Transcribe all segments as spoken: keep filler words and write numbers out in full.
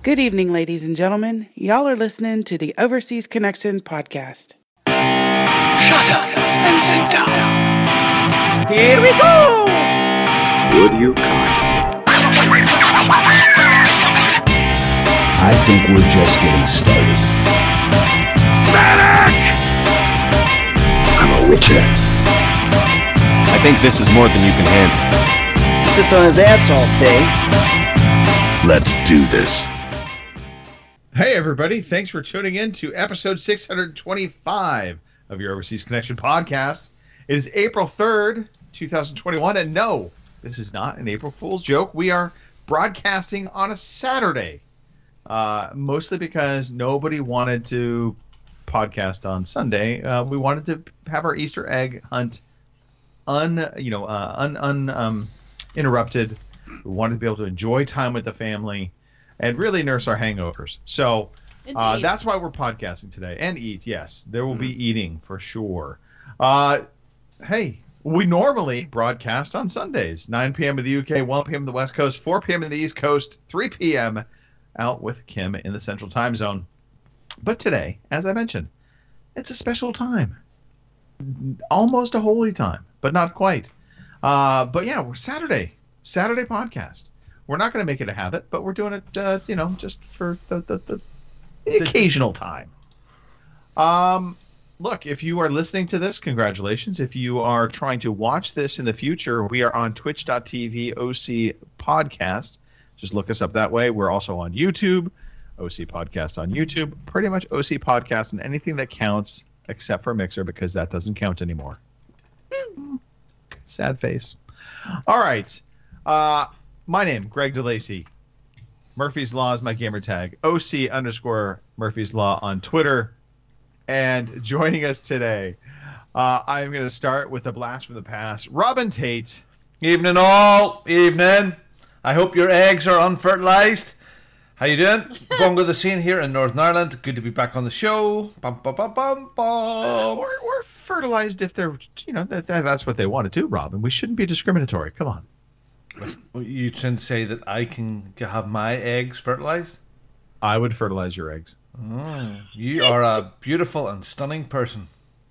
Good evening, ladies and gentlemen. Y'all are listening to the Overseas Connection podcast. Shut up and sit down. Here we go! Would you kindly? I think we're just getting started. Medic! I'm a witcher. I think this is more than you can handle. He sits on his ass all day. Let's do this. Hey everybody, thanks for tuning in to episode six hundred twenty-five of your Overseas Connection podcast. It is April third, twenty twenty-one, and no, this is not an April Fool's joke. We are broadcasting on a Saturday, uh, mostly because nobody wanted to podcast on Sunday. Uh, we wanted to have our Easter egg hunt un, you know, uh, un, un, um, interrupted. We wanted to be able to enjoy time with the family and really nurse our hangovers. So uh, that's why we're podcasting today. And eat, yes. There will mm-hmm. be eating for sure. Uh, hey, we normally broadcast on Sundays. nine p.m. in the U K, one p.m. in the West Coast, four p.m. in the East Coast, three p.m. out with Kim in the Central Time Zone. But today, as I mentioned, it's a special time. Almost a holy time, but not quite. Uh, but yeah, we're Saturday. Saturday podcast. We're not going to make it a habit, but we're doing it, uh, you know, just for the, the, the, the occasional time. Um, look, if you are listening to this, congratulations. If you are trying to watch this in the future, we are on twitch dot t v O C Podcast. Just look us up that way. We're also on YouTube, O C Podcast on YouTube. Pretty much O C Podcast and anything that counts, except for Mixer, because that doesn't count anymore. Sad face. All right. Uh... My name, Greg DeLacy. Murphy's Law is my gamer tag. O C underscore Murphy's Law on Twitter. And joining us today, uh, I'm going to start with a blast from the past. Robin Tate. Evening all. Evening. I hope your eggs are unfertilized. How you doing? Bongo the Scene here in Northern Ireland. Good to be back on the show. Bum, bum, bum, bum, bum. Uh, or, or fertilized if they're, you know, that, that, that's what they want to do, Robin. We shouldn't be discriminatory. Come on. You trying to say that I can have my eggs fertilized? I would fertilize your eggs. Oh, you are a beautiful and stunning person.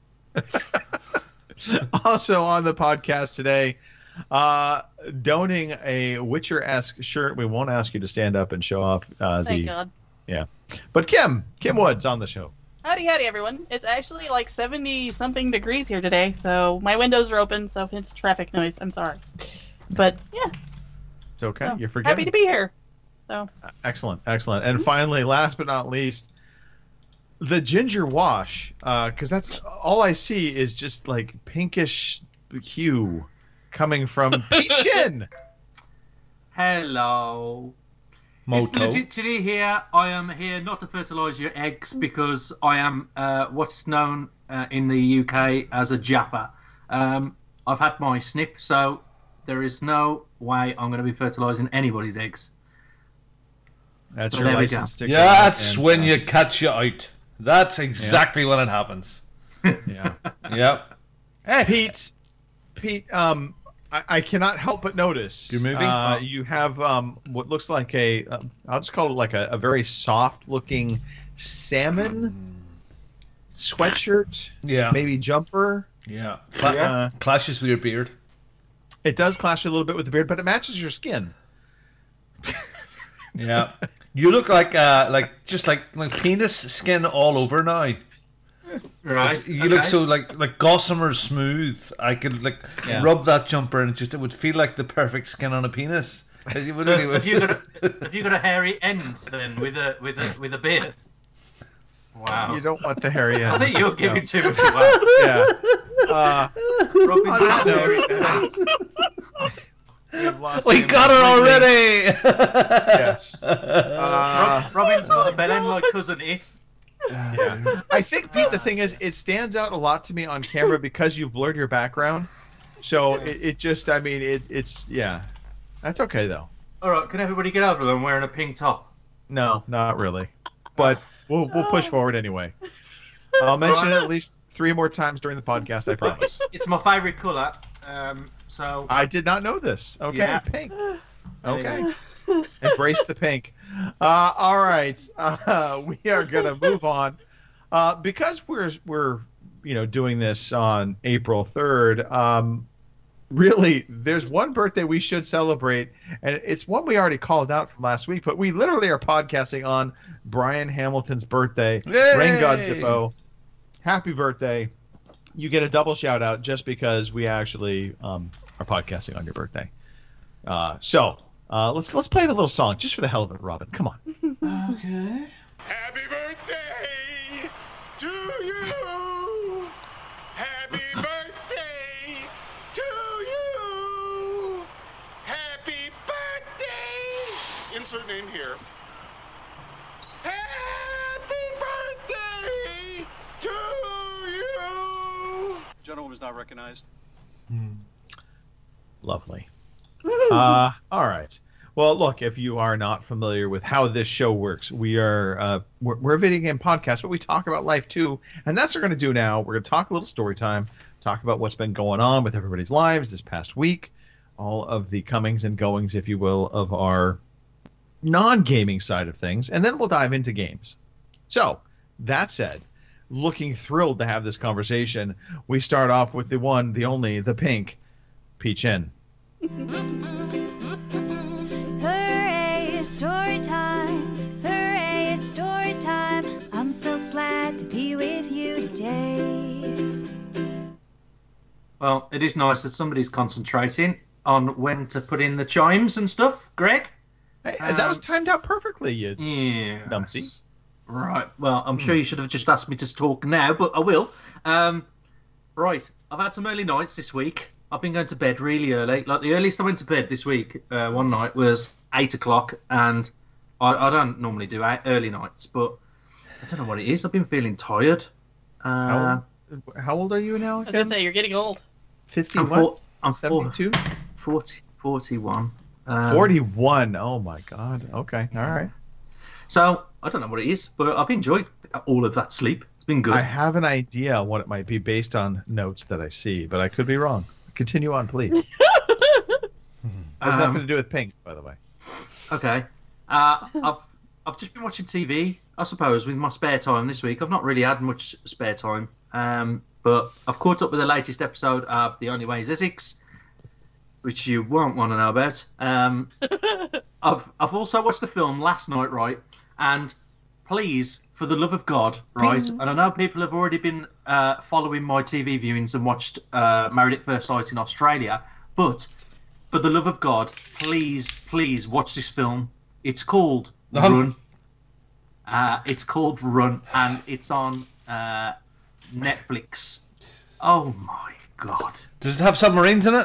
Also on the podcast today, uh, donning a Witcher-esque shirt. We won't ask you to stand up and show off uh, Thank the. God. Yeah, but Kim, Kim Woods on the show. Howdy, howdy, everyone. It's actually like seventy-something degrees here today, so my windows are open, so if it's traffic noise, I'm sorry. But yeah, it's okay. So, You're forgetting. Happy to be here. So excellent, excellent. And finally, last but not least, the ginger wash, because uh, that's all I see is just like pinkish hue coming from Pete Chin. Hello. Moto. It's legit today here. I am here not to fertilise your eggs because I am uh, what's known uh, in the U K as a japper. Um, I've had my snip, so there is no way I'm going to be fertilising anybody's eggs. That's so your license to go. Yeah, that's and, when uh, you catch you out. That's exactly yeah. when it happens. Yeah. Yep. Hey, Pete. Pete, um, I, I cannot help but notice. You're moving? Uh, oh. You have um, what looks like a, uh, I'll just call it like a, a very soft-looking salmon sweatshirt. Yeah. Maybe jumper. Yeah. Cla- uh, clashes with your beard. It does clash a little bit with the beard, but it matches your skin. Yeah, you look like uh, like just like like penis skin all over now. Right. You okay. look so like like gossamer smooth. I could like yeah. rub that jumper and it just it would feel like the perfect skin on a penis. So have you got a, have you got a hairy end then with a with a with a beard? Wow. You don't want the hairy end. I think you're giving no. too much away. Yeah. Uh, on that note, we got her already. Yes. Uh, Rob, Robin's got a bell end like cousin it. Yeah. I think, Pete, the thing is, it stands out a lot to me on camera because you've blurred your background. So it, it just, I mean, it, it's, yeah. That's okay, though. All right, can everybody get over them wearing a pink top? No, not really. But we'll we'll push forward anyway. I'll mention it at least three more times during the podcast, I promise. It's my favourite colour. Um, so I did not know this. Okay, yeah. pink. Okay. Embrace the pink. Uh, all right, uh, we are gonna move on uh, because we're we're you know doing this on April third. Um, really, there's one birthday we should celebrate, and it's one we already called out from last week. But we literally are podcasting on Brian Hamilton's birthday. Yay! Rain God Zippo, happy birthday! You get a double shout out just because we actually um, are podcasting on your birthday. Uh, so. Uh, let's let's play a little song just for the hell of it, Robin. Come on. Okay. Happy birthday to you. Happy birthday to you. Happy birthday. Insert name here. Happy birthday to you. Gentleman was not recognized. Lovely. Uh, all right. Well, look, if you are not familiar with how this show works, we are uh, we're, we're a video game podcast, but we talk about life too, and that's what we're going to do now. We're going to talk a little story time, talk about what's been going on with everybody's lives this past week, all of the comings and goings, if you will, of our non-gaming side of things, and then we'll dive into games. So, that said, looking thrilled to have this conversation, we start off with the one, the only, the pink, Peach N. Hooray, story time. Hooray, story time. I'm so glad to be with you today. Well, it is nice that somebody's concentrating on when to put in the chimes and stuff, Greg. Hey, um, that was timed out perfectly, you yeah, numpty. Right. Well, I'm sure you should have just asked me to talk now, but I will. Um, right. I've had some early nights this week. I've been going to bed really early. Like the earliest I went to bed this week, uh, one night was eight o'clock, and I, I don't normally do eight, early nights, but I don't know what it is. I've been feeling tired. Uh, how, how old are you now? I was gonna say you're getting old. Fifty. I'm, four, I'm seventy-two. forty, forty-one. Um, Forty-one. Oh my God. Okay. All right. So I don't know what it is, but I've enjoyed all of that sleep. It's been good. I have an idea what it might be based on notes that I see, but I could be wrong. Continue on, please. Has Um, nothing to do with pink, by the way. Okay. Uh, I've I've just been watching T V, I suppose, with my spare time this week. I've not really had much spare time, um, but I've caught up with the latest episode of The Only Way is Essex, which you won't want to know about. Um, I've I've also watched the film last night, right? And please, for the love of God, right? And I know people have already been uh, following my T V viewings and watched uh, Married at First Sight in Australia, but for the love of God, please, please watch this film. It's called Um. Run. Uh, it's called Run, and it's on uh, Netflix. Oh my God! Does it have submarines in it?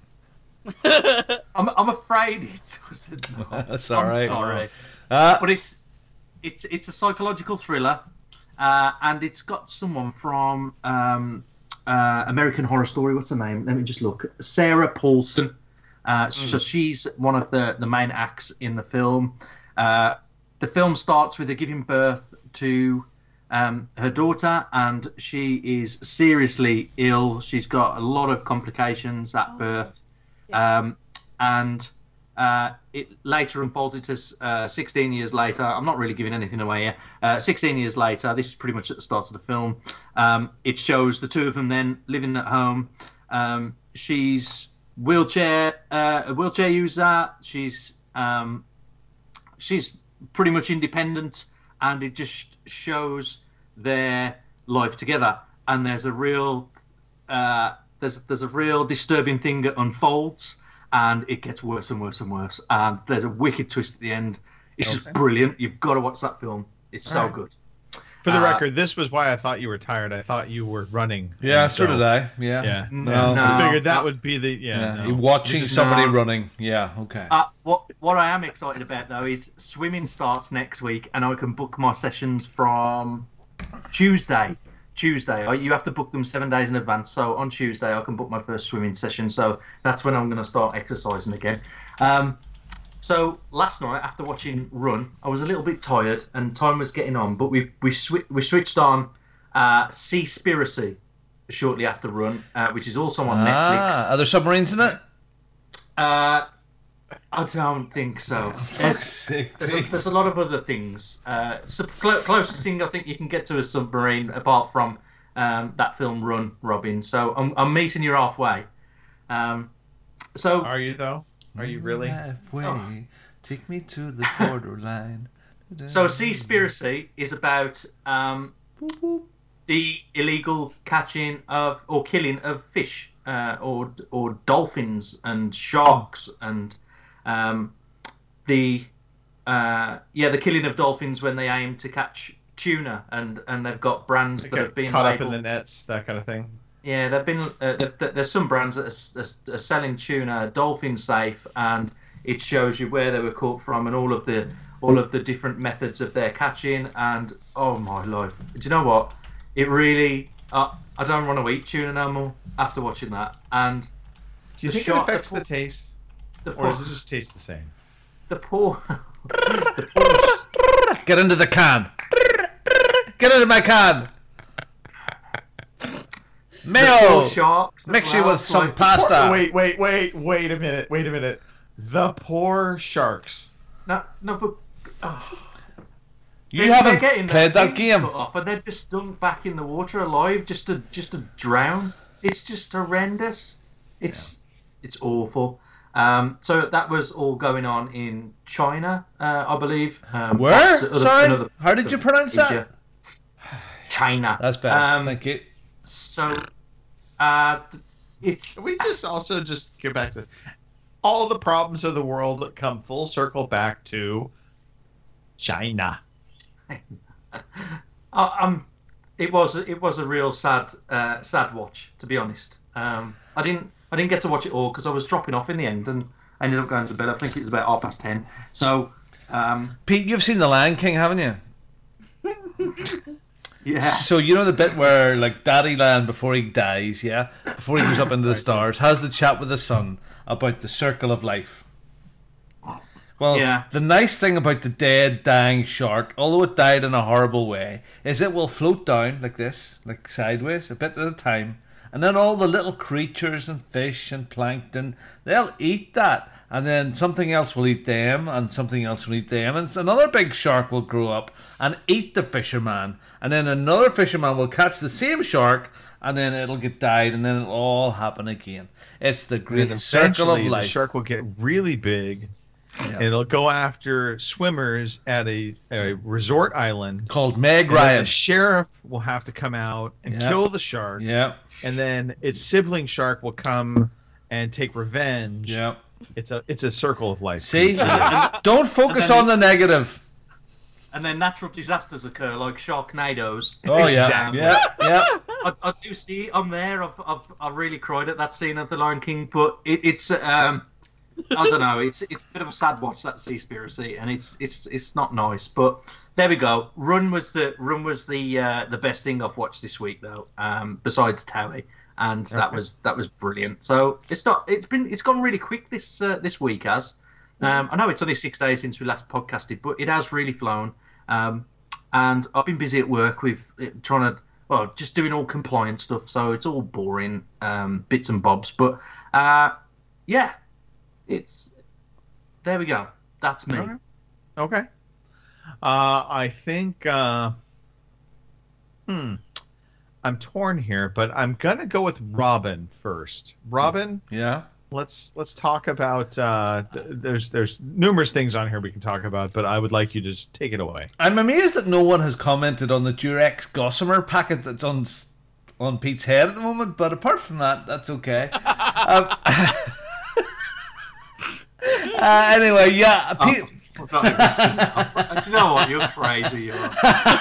I'm I'm afraid it doesn't. That's all I'm right. Sorry, Uh, but it's it's it's a psychological thriller, uh, and it's got someone from um, uh, American Horror Story. What's her name? Let me just look. Sarah Paulson. Uh, So she's one of the the main acts in the film. Uh, the film starts with her giving birth to um, her daughter, and she is seriously ill. She's got a lot of complications at birth, um, and uh, it later unfolds. It says uh, sixteen years later. I'm not really giving anything away here. Uh, sixteen years later, this is pretty much at the start of the film. Um, it shows the two of them then living at home. Um, she's wheelchair uh, a wheelchair user. She's um, she's pretty much independent, and it just shows their life together. And there's a real uh, there's there's a real disturbing thing that unfolds, and it gets worse and worse and worse. And there's a wicked twist at the end. It's Okay. just brilliant. You've got to watch that film. It's All so right. good. For the Uh, record, this was why I thought you were tired. I thought you were running. yeah, And so did I. Yeah. Yeah. No. No. I figured that would be the yeah. Yeah. no. You're watching This is somebody not- running. Yeah. Okay. Uh, what what I am excited about though is swimming starts next week, and I can book my sessions from Tuesday. Tuesday, I, you have to book them seven days in advance. So on Tuesday, I can book my first swimming session. So that's when I'm going to start exercising again. Um, so last night, after watching Run, I was a little bit tired, and time was getting on. But we we swi- we switched on uh, Seaspiracy shortly after Run, uh, which is also on Netflix. Ah, are there submarines in it? Uh, I don't think so. Fuck's There's, sake, there's, a, Pete. there's a lot of other things. Uh, so cl- closest thing I think you can get to a submarine, apart from um, that film Run, Robin. So I'm, I'm meeting you halfway. Um, so Are you though? Are you really? Halfway, Oh. take me to the borderline. So Seaspiracy is about um, the illegal catching of or killing of fish, uh, or or dolphins and sharks, and um, the uh, yeah the killing of dolphins when they aim to catch tuna, and, and they've got brands They that get have been caught up labeled. in the nets, that kind of thing. Yeah, there've been uh, there- there- there's some brands that are, are, are selling tuna dolphin safe, and it shows you where they were caught from and all of the all of the different methods of their catching. And oh my life, do you know what? It really uh, I don't want to eat tuna no more after watching that. And Do you the think shot- it affects the the taste, the or poor, does it just taste the same? the poor the poor Get into the can. Get into my can. Mayo. poor sharks as Mix you well. with some Like, pasta. Wait, wait, wait, wait a minute, wait a minute. The poor sharks. no no but oh. You They- haven't they're getting played their that fins game. cut off and they're just dunked back in the water alive, just to just to drown. It's just horrendous. It's it's awful. Um, so that was all going on in China, uh, I believe. Um, Where? that's other- Sorry? another- How did you pronounce that? Asia. China. That's better. Um, Thank you. So, uh, it's Can we just also just get back to all the problems of the world come full circle back to China. uh, um, it was it was a real sad uh, sad watch, to be honest. Um, I didn't I didn't get to watch it all because I was dropping off in the end and I ended up going to bed. I think it was about half past ten. So, um, Pete, you've seen The Lion King, haven't you? yeah. So you know the bit where like Daddy Lion, before he dies, yeah, before he goes up into the stars, has the chat with the son about the circle of life. Well, Yeah. the nice thing about the dead, dying shark, although it died in a horrible way, is it will float down like this, like sideways, a bit at a time, and then all the little creatures and fish and plankton, they'll eat that, and then something else will eat them, and something else will eat them, and another big shark will grow up and eat the fisherman, and then another fisherman will catch the same shark, and then it'll get died, and then it'll all happen again. It's the And great then circle of eventually life. The shark will get really big, and it'll go after swimmers at a, a resort island Called Meg and then Ryan. The sheriff will have to come out and Yeah. kill the shark. Yeah. And then its sibling shark will come and take revenge. Yeah. It's a it's a circle of life. See? It is. Don't focus And then on the negative. And then natural disasters occur, like sharknadoes. Oh, yeah. Exactly. Yeah. Yeah. I, I do see. I'm there. I've, I've I really cried at that scene of The Lion King, but it, it's um, I don't know. It's it's a bit of a sad watch, that Seaspiracy, and it's it's it's not nice. But there we go. Run was the Run was the uh, the best thing I've watched this week, though. Um, besides Towie, and that Okay. was that was brilliant. So it's not. It's been it's gone really quick this uh, this week, as. Um, I know it's only six days since we last podcasted, but it has really flown. Um, and I've been busy at work with uh, trying to, well, just doing all compliance stuff. So it's all boring um, bits and bobs. But uh, yeah, it's there we go. That's me. Okay. Okay. Uh, I think. Uh, hmm. I'm torn here, but I'm gonna go with Robin first. Robin. Yeah. Let's let's talk about. Uh, th- there's there's numerous things on here we can talk about, but I would like you to just take it away. I'm amazed that no one has commented on the Durex Gossamer packet that's on s- on Pete's head at the moment, but apart from that, that's okay. um, uh, anyway, yeah, Pete. I've not even seen that. Do you know what? You're crazy. You are.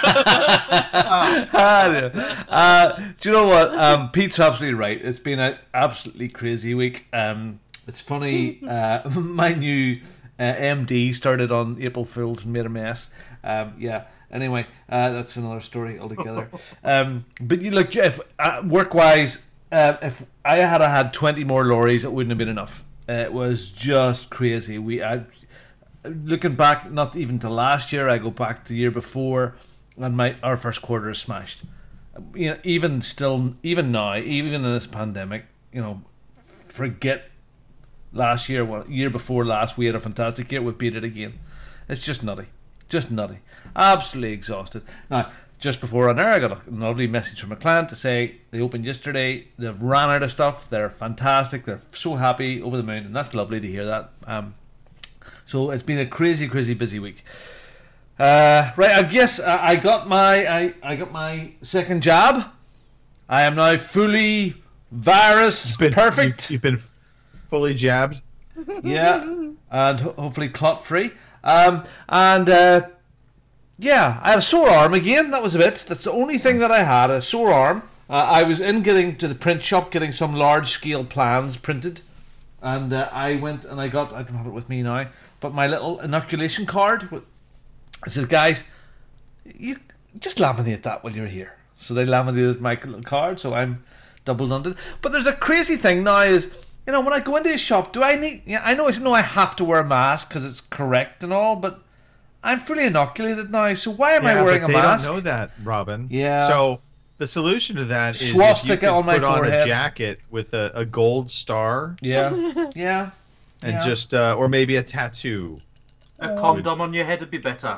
uh, do you know what? Um, Pete's absolutely right. It's been an absolutely crazy week. Um, it's funny. Uh, my new uh, M D started on April Fools and made a mess. Um, yeah. Anyway, uh, that's another story altogether. Um, but you look, if uh, work-wise, uh, if I had had twenty more lorries, it wouldn't have been enough. Uh, it was just crazy. We. I, Looking back, not even to last year, I go back to the year before, and my our first quarter is smashed. You know, even still, even now, even in this pandemic, you know, forget last year, one year before last, we had a fantastic year. We beat it again. It's just nutty, just nutty. Absolutely exhausted. Now, just before on air, I got a lovely message from a client to say they opened yesterday. They've ran out of stuff. They're fantastic. They're so happy, over the moon, and that's lovely to hear that. Um, so it's been a crazy, crazy busy week. Uh, right, I guess uh, I got my I, I got my second jab. I am now fully virus been, perfect. You, you've been fully jabbed. Yeah, and ho- hopefully clot free. Um, and uh, yeah, I had a sore arm again. That was a bit. That's the only thing that I had, a sore arm. Uh, I was in getting to the print shop, getting some large scale plans printed, and uh, I went and I got. I don't have it with me now, but my little inoculation card. With, I said, guys, you just laminate that while you're here. So they laminated my little card, so I'm double unded. But there's a crazy thing now is, you know, when I go into a shop, do I need... Yeah, I know, I know I have to wear a mask because it's correct and all, but I'm fully inoculated now, so why am yeah, I wearing but a they mask? They don't know that, Robin. Yeah. So the solution to that is swastika if you on my put on forehead. a jacket with a, a gold star. Yeah, yeah. And yeah. just, uh, or maybe a tattoo. A condom on your head would be better.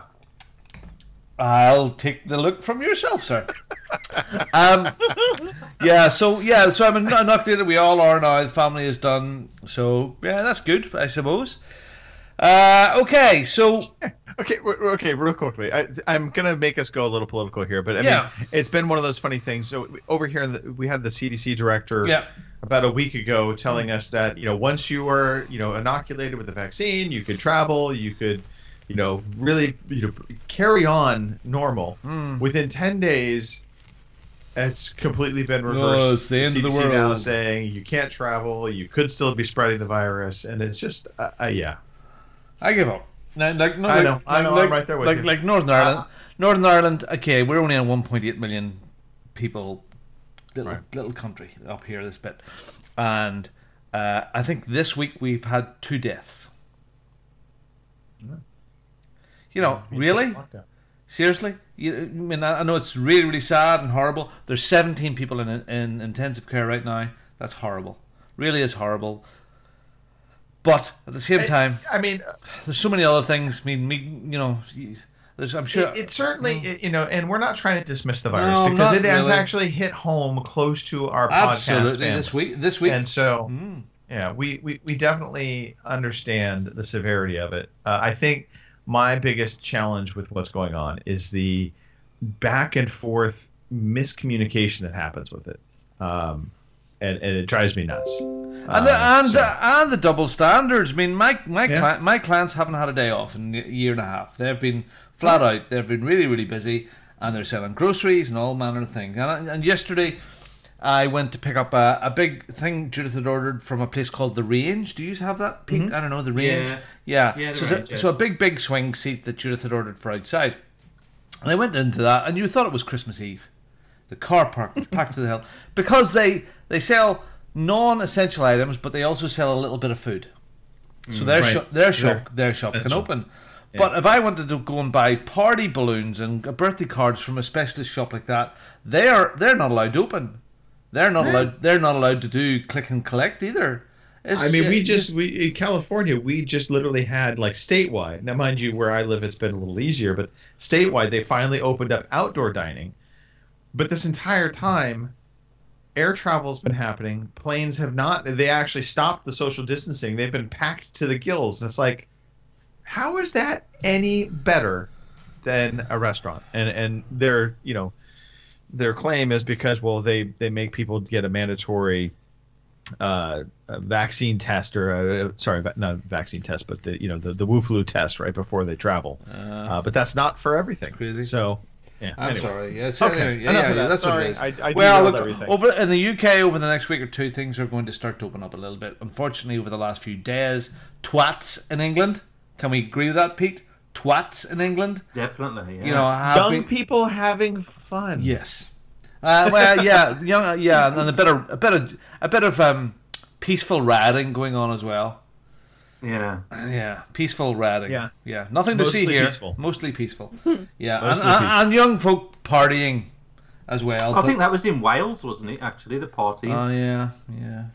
I'll take the look from yourself, sir. um, yeah, so yeah, so I'm inoculated. We all are now. The family is done. So yeah, that's good, I suppose. Uh, okay, so okay, okay, real quickly, I, I'm gonna make us go a little political here, but I yeah. mean, it's been one of those funny things. So over here, in the, we had the C D C director yeah. about a week ago telling us that you know once you were you know inoculated with the vaccine, you could travel, you could. You know, really, you know, carry on normal. Mm. Within ten days, it's completely been reversed. Oh, it's the end C D C of the world. now saying you can't travel, you could still be spreading the virus, and it's just, uh, uh, yeah. I give up. Now, like, no, I like, know, I know, like, I'm right there with like, you. Like Northern Ireland, uh, Northern Ireland. Okay, we're only a one point eight million people, little right. little country up here. This bit, and uh, I think this week we've had two deaths. Yeah. You know, really? Seriously? You, I mean, I know it's really, really sad and horrible. There's seventeen people in in intensive care right now. That's horrible. Really is horrible. But at the same time, I, I mean, there's so many other things. I mean, me, you know, there's, I'm sure it, it certainly, it, you know, and we're not trying to dismiss the virus no, because it has really. actually hit home close to our Absolutely. podcast family. This week, this week, and so. Mm. Yeah, we, we, we definitely understand the severity of it. Uh, I think my biggest challenge with what's going on is the back and forth miscommunication that happens with it, um, and and it drives me nuts. And the, uh, and, so. uh, and the double standards. I mean, my my Yeah. cli- my clients haven't had a day off in a year and a half. They've been flat out. They've been really really busy, and they're selling groceries and all manner of things. And, and yesterday, I went to pick up a, a big thing Judith had ordered from a place called The Range. Do you have that, Pete? Mm-hmm. I don't know, The Range. Yeah. Yeah. Yeah, The so, Range, so, yeah. so a big, big swing seat that Judith had ordered for outside. And I went into that, and you thought it was Christmas Eve. The car park was packed to the hill. Because they, they sell non-essential items, but they also sell a little bit of food. So their, right. shop, their shop, Sure. their shop can That's open. Yeah. But if I wanted to go and buy party balloons and birthday cards from a specialist shop like that, they are they're not allowed to open. They're not allowed. They're not allowed to do click and collect either. It's, I mean, we uh, just we in California, we just literally had like statewide. Now, mind you, where I live, it's been a little easier, but statewide, they finally opened up outdoor dining. But this entire time, air travel's been happening. Planes have not. They actually stopped the social distancing. They've been packed to the gills, and it's like, how is that any better than a restaurant? And and their you know, their claim is because well, they they make people get a mandatory. Uh, a vaccine test or a, sorry, not vaccine test, but the you know the the Wu flu test right before they travel. Uh, uh, but that's not for everything. Crazy. So yeah, I'm anyway. sorry. Yeah, it's, Okay, anyway, yeah, enough yeah, of that. that's Sorry, what it is. I, I well, derailed look, everything. over in the U K over the next week or two, things are going to start to open up a little bit. Unfortunately, over the last few days, twats in England. Can we agree with that, Pete? Twats in England. Definitely. Yeah. You know, have young been- people having fun. Yes. Uh, well, yeah, young, yeah, and a bit of a bit of a bit of um, peaceful rioting going on as well. Yeah. Yeah, peaceful rioting. Yeah. yeah, nothing Mostly to see here. peaceful. Mostly peaceful. Yeah, and, Mostly and, peaceful. and young folk partying as well. I but- think that was in Wales, wasn't it? Actually, the party. Oh yeah, yeah. Yeah.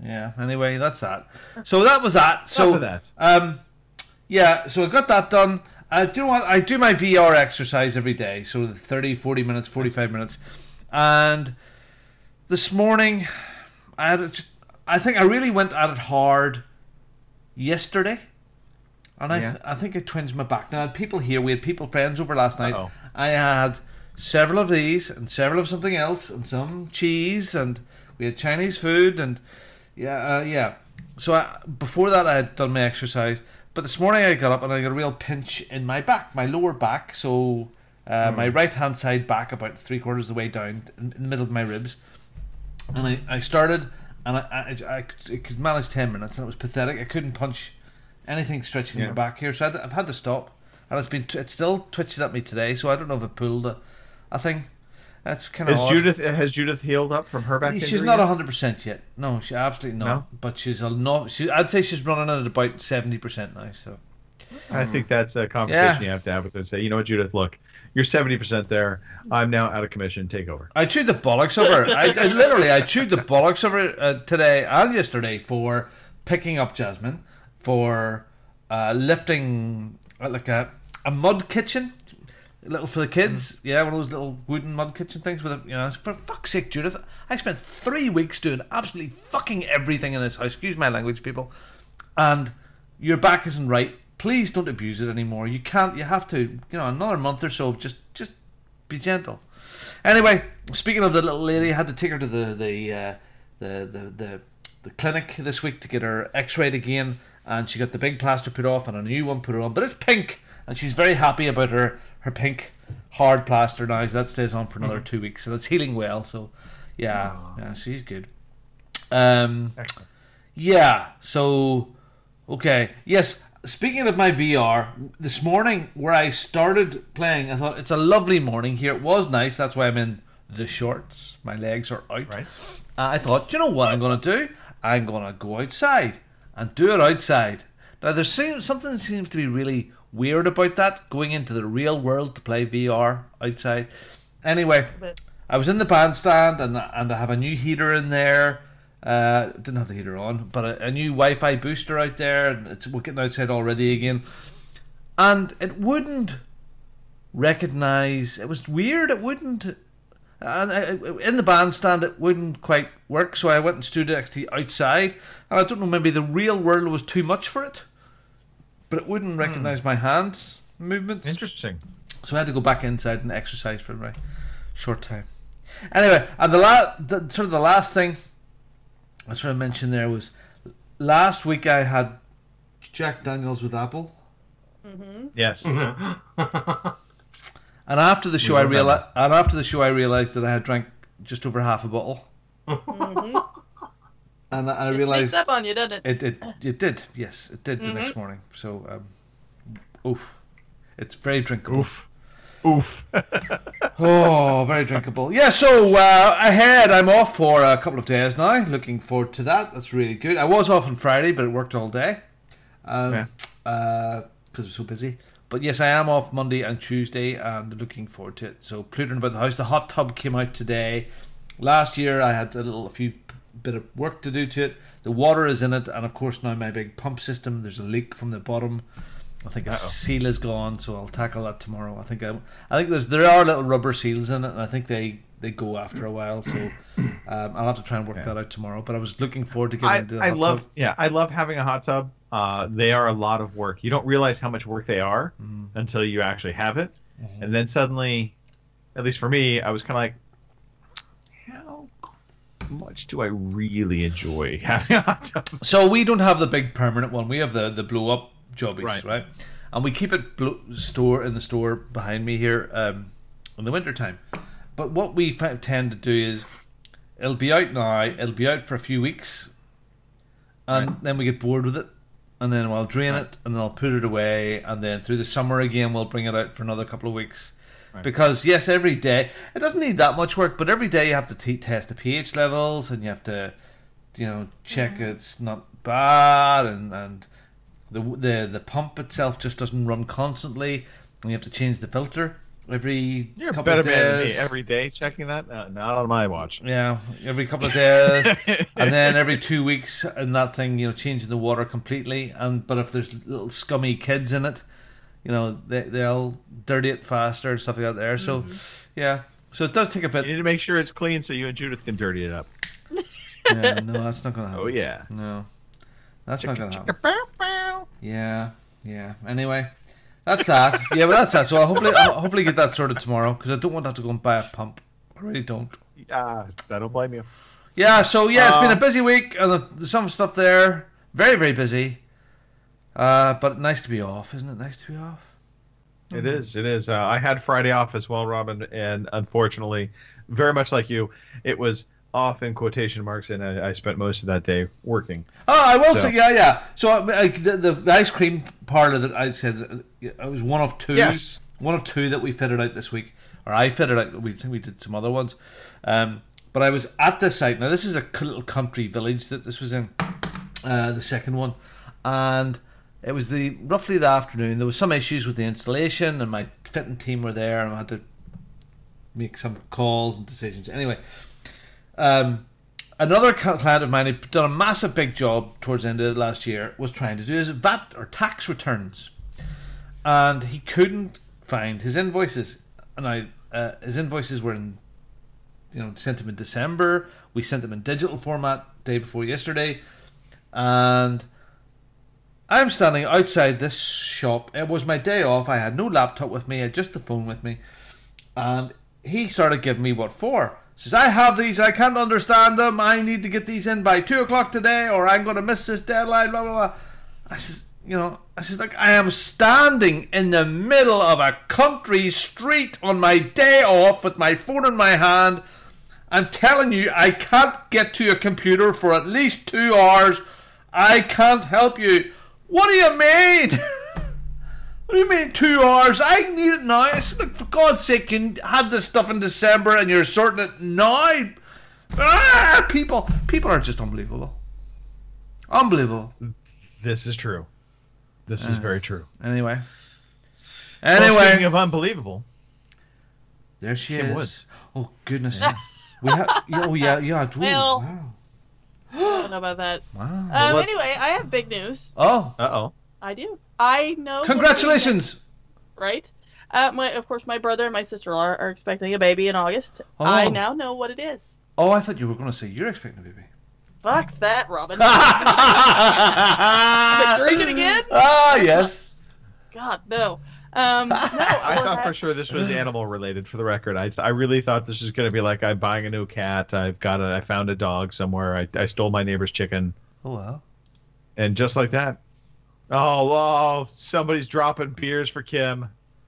Yeah. Anyway, that's that. So that was that. So Enough of that. um, yeah. So I got that done. I do what I do my V R exercise every day. So the thirty, forty minutes, forty-five minutes, and this morning I had. A, I think I really went at it hard yesterday. And I, Yeah. th- I think it twinged my back. Now, I had people here. We had people, friends over last night. Uh-oh. I had several of these and several of something else and some cheese and we had Chinese food and yeah, uh, yeah. So I, before that, I had done my exercise. But this morning, I got up and I got a real pinch in my back, my lower back. So uh, Mm. my right hand side back, about three quarters of the way down, in, in the middle of my ribs. And I, I started and I, I, I, I could manage ten minutes and it was pathetic. I couldn't punch anything stretching Yeah. my back here, so I had, I've had to stop, and it's been it's still twitching at me today. So I don't know if I pulled a, a thing. That's kind of Is odd. Judith has Judith healed up from her back injury? She's not yet? a hundred percent yet. No, she absolutely not. No? But she's a no. She, I'd say she's running at about seventy percent now. So I think that's a conversation Yeah. you have to have with her. Say, you know what, Judith, look, you're seventy percent there. I'm now out of commission. Take over. I chewed the bollocks of her. I, I literally I chewed the bollocks of her uh, today and yesterday for picking up Jasmine, for uh, lifting uh, like a a mud kitchen. Little for the kids, yeah, one of those little wooden mud kitchen things with a, you know, for fuck's sake, Judith, I spent three weeks doing absolutely fucking everything in this house, excuse my language, people, and your back isn't right, please don't abuse it anymore, you can't, you have to, you know, another month or so of just, just be gentle. Anyway, speaking of the little lady, I had to take her to the, the, uh, the, the, the, the clinic this week to get her x-rayed again, and she got the big plaster put off and a new one put on, but it's pink, and she's very happy about her her pink hard plaster now, so that stays on for another two weeks, so that's healing well. So yeah, yeah, she's good. Um, yeah. So okay, yes. Speaking of my V R, this morning where I started playing, I thought it's a lovely morning here. It was nice. That's why I'm in the shorts. My legs are out. Right. Uh, I thought, do you know what I'm going to do? I'm going to go outside and do it outside. Now there's seems, something that seems to be really weird about that, going into the real world to play V R outside. Anyway, I was in the bandstand and and I have a new heater in there. Uh, didn't have the heater on, but a, a new Wi-Fi booster out there, and it's, we're getting outside already again. And it wouldn't recognize. It was weird. It wouldn't. And I, in the bandstand, it wouldn't quite work. So I went and stood actually outside, and I don't know. Maybe the real world was too much for it. But it wouldn't recognise hmm. my hands movements. Interesting. So I had to go back inside and exercise for my short time. Anyway, and the, la- the sort of the last thing I sort of mentioned there was last week I had Jack Daniels with apple. Mm-hmm. Yes. And after the show, I realized, and after the show, I realized that I had drank just over half a bottle. Mm-hmm. And I it realized up on you, doesn't it? It it it did. Yes, it did Mm-hmm. the next morning. So, um, oof, it's very drinkable. Oof, oof. Oh, very drinkable. Yeah. So uh, ahead, I'm off for a couple of days now. Looking forward to that. That's really good. I was off on Friday, but it worked all day. Um, yeah. uh, because we're so busy. But yes, I am off Monday and Tuesday, and looking forward to it. So, plooting about the house. The hot tub came out today. Last year, I had a little, a few. bit of work to do to it. The water is in it, and of course now my big pump system, there's a leak from the bottom. I think a Uh-oh. seal is gone, so I'll tackle that tomorrow. I think I, I think there's there are little rubber seals in it, and I think they, they go after a while. So um, I'll have to try and work yeah. that out tomorrow. But I was looking forward to getting I, into the I hot love tub. yeah I love having a hot tub. Uh, they are a lot of work. You don't realize how much work they are mm. until you actually have it, mm-hmm. and then suddenly, at least for me, I was kind of like, how much do I really enjoy having a hot tub? So we don't have the big permanent one. We have the, the blow up jobbies, right. right? And we keep it blow, store in the store behind me here um, in the winter time. But what we f- tend to do is it'll be out now. It'll be out for a few weeks, and right. then we get bored with it, and then we'll drain right. it, and then I'll put it away, and then through the summer again we'll bring it out for another couple of weeks. Right. Because yes, every day it doesn't need that much work, but every day you have to t- test the pH levels, and you have to, you know, check mm. it's not bad, and and the the the pump itself just doesn't run constantly, and you have to change the filter. every You're a couple better of man than days. me. Every day checking that? No, not on my watch. Yeah, every couple of days, and then every two weeks, and that thing, you know, changing the water completely. And but if there's little scummy kids in it, you know, they they'll dirty it faster and stuff like that. There, so yeah, so it does take a bit. You need to make sure it's clean so you and Judith can dirty it up. Yeah, no, that's not gonna happen. Oh yeah, no, that's not gonna happen. Yeah, yeah. Anyway. That's that. Yeah, but that's that. So I'll hopefully, I'll hopefully get that sorted tomorrow because I don't want to have to go and buy a pump. I really don't. Yeah, I don't blame you. Yeah. So yeah, it's been a Um, busy week and there's some stuff there. Very, very busy. Uh, but nice to be off, isn't it? Nice to be off. It is. It is. Uh, I had Friday off as well, Robin, and unfortunately, very much like you, it was off in quotation marks, and I, I spent most of that day working. Oh, I will So- say, yeah, yeah. So uh, like, the, the the ice cream parlor that I said, uh, it was one of two. Yes. One of two that we fitted out this week, or I fitted out. We think we did some other ones, um, but I was at this site. Now this is a c- little country village that this was in, uh, the second one, and it was the roughly the afternoon. There was some issues with the installation, and my fitting team were there, and I had to make some calls and decisions. Anyway. Um, another cl- client of mine who'd done a massive big job towards the end of last year was trying to do his V A T or tax returns, and he couldn't find his invoices. And I, uh, his invoices were in, you know, sent him in December. We sent them in digital format day before yesterday, and I'm standing outside this shop. It was my day off. I had no laptop with me. I had just the phone with me, and he started giving me what for. Says, I have these, I can't understand them, I need to get these in by two o'clock today, or I'm going to miss this deadline, blah, blah, blah. I says, you know, I says, like, I am standing in the middle of a country street on my day off with my phone in my hand. I'm telling you, I can't get to a computer for at least two hours. I can't help you. What do you mean? What do you mean two hours? I need it now. I said, look, for God's sake, you had this stuff in December and you're sorting it now. Ah, people, people are just unbelievable. Unbelievable. This is true. This is Uh, very true. Anyway. Well, Anyway. speaking of unbelievable, There she Kim is. Woods. Oh, goodness. we have, oh, yeah, yeah. Ooh, Well, wow. I don't know about that. Wow. Um, what's- anyway, I have big news. Oh, Uh-oh. I do. I know. congratulations. Right? Uh, my, of course, my brother and my sister are, are expecting a baby in August. Oh. I now know what it is. Oh, I thought you were going to say you're expecting a baby. Fuck that, Robin. ah, Drinking again? yes. God, no. Um, no, I we're thought ha- for sure this was animal related. For the record, I th- I really thought this was going to be like I'm buying a new cat. I've got a I found a dog somewhere. I I stole my neighbor's chicken, Oh, wow. and just like that, oh oh somebody's dropping beers for Kim.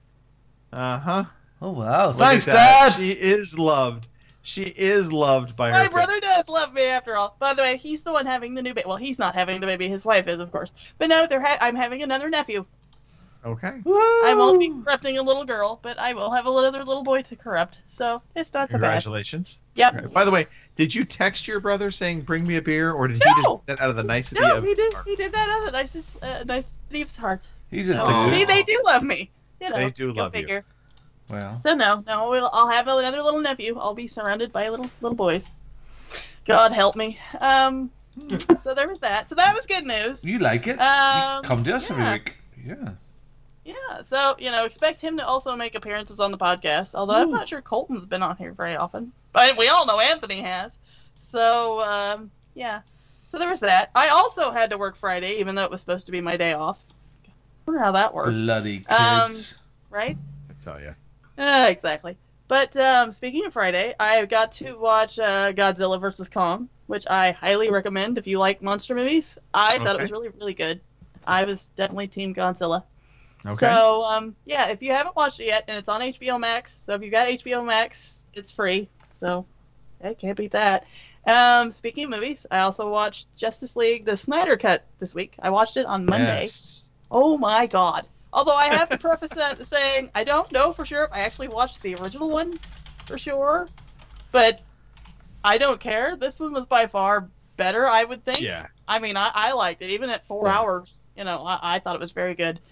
Uh huh. Oh, wow. Look Thanks, at that. Dad. She is loved. She is loved by My her. brother does love me after all. By the way, he's the one having the new baby. Well, he's not having the baby. His wife is, of course. But no, they're ha- I'm having another nephew. Okay. I won't be corrupting a little girl, but I will have another little boy to corrupt. So it's not so bad. Congratulations. Yep. Right. By the way, did you text your brother saying "bring me a beer," or did he No. just do that out of the nicety No, of? he did. He did that out of the nicest, uh, nice Steve's heart. He's a So, Aw. dude. see, they do love me. You know, They do go love you. figure. Wow. So no, no, we'll, I'll have another little nephew. I'll be surrounded by little little boys. God help me. Um, so there was that. So that was good news. You like it? Um, you come to us yeah. every week. Yeah. Yeah. So you know, expect him to also make appearances on the podcast. Although I'm not sure Colton's been on here very often, but we all know Anthony has. So um, yeah. So there was that. I also had to work Friday, even though it was supposed to be my day off. I wonder how that works. Bloody Um, kids. Right? I tell you. Uh, exactly. But um, speaking of Friday, I got to watch uh, Godzilla versus Kong, which I highly recommend if you like monster movies. I thought it Okay. was really, really good. I was definitely Team Godzilla. Okay. So, um, yeah, if you haven't watched it yet, and it's on H B O Max, so if you've got H B O Max, it's free. So, I can't beat that. Um, speaking of movies, I also watched Justice League, the Snyder Cut this week. I watched it on Monday. Yes. Oh my god. Although I have to preface that saying I don't know for sure if I actually watched the original one for sure, but I don't care. This one was by far better, I would think. Yeah. I mean, I, I liked it. Even at four Yeah. hours, you know, I, I thought it was very good.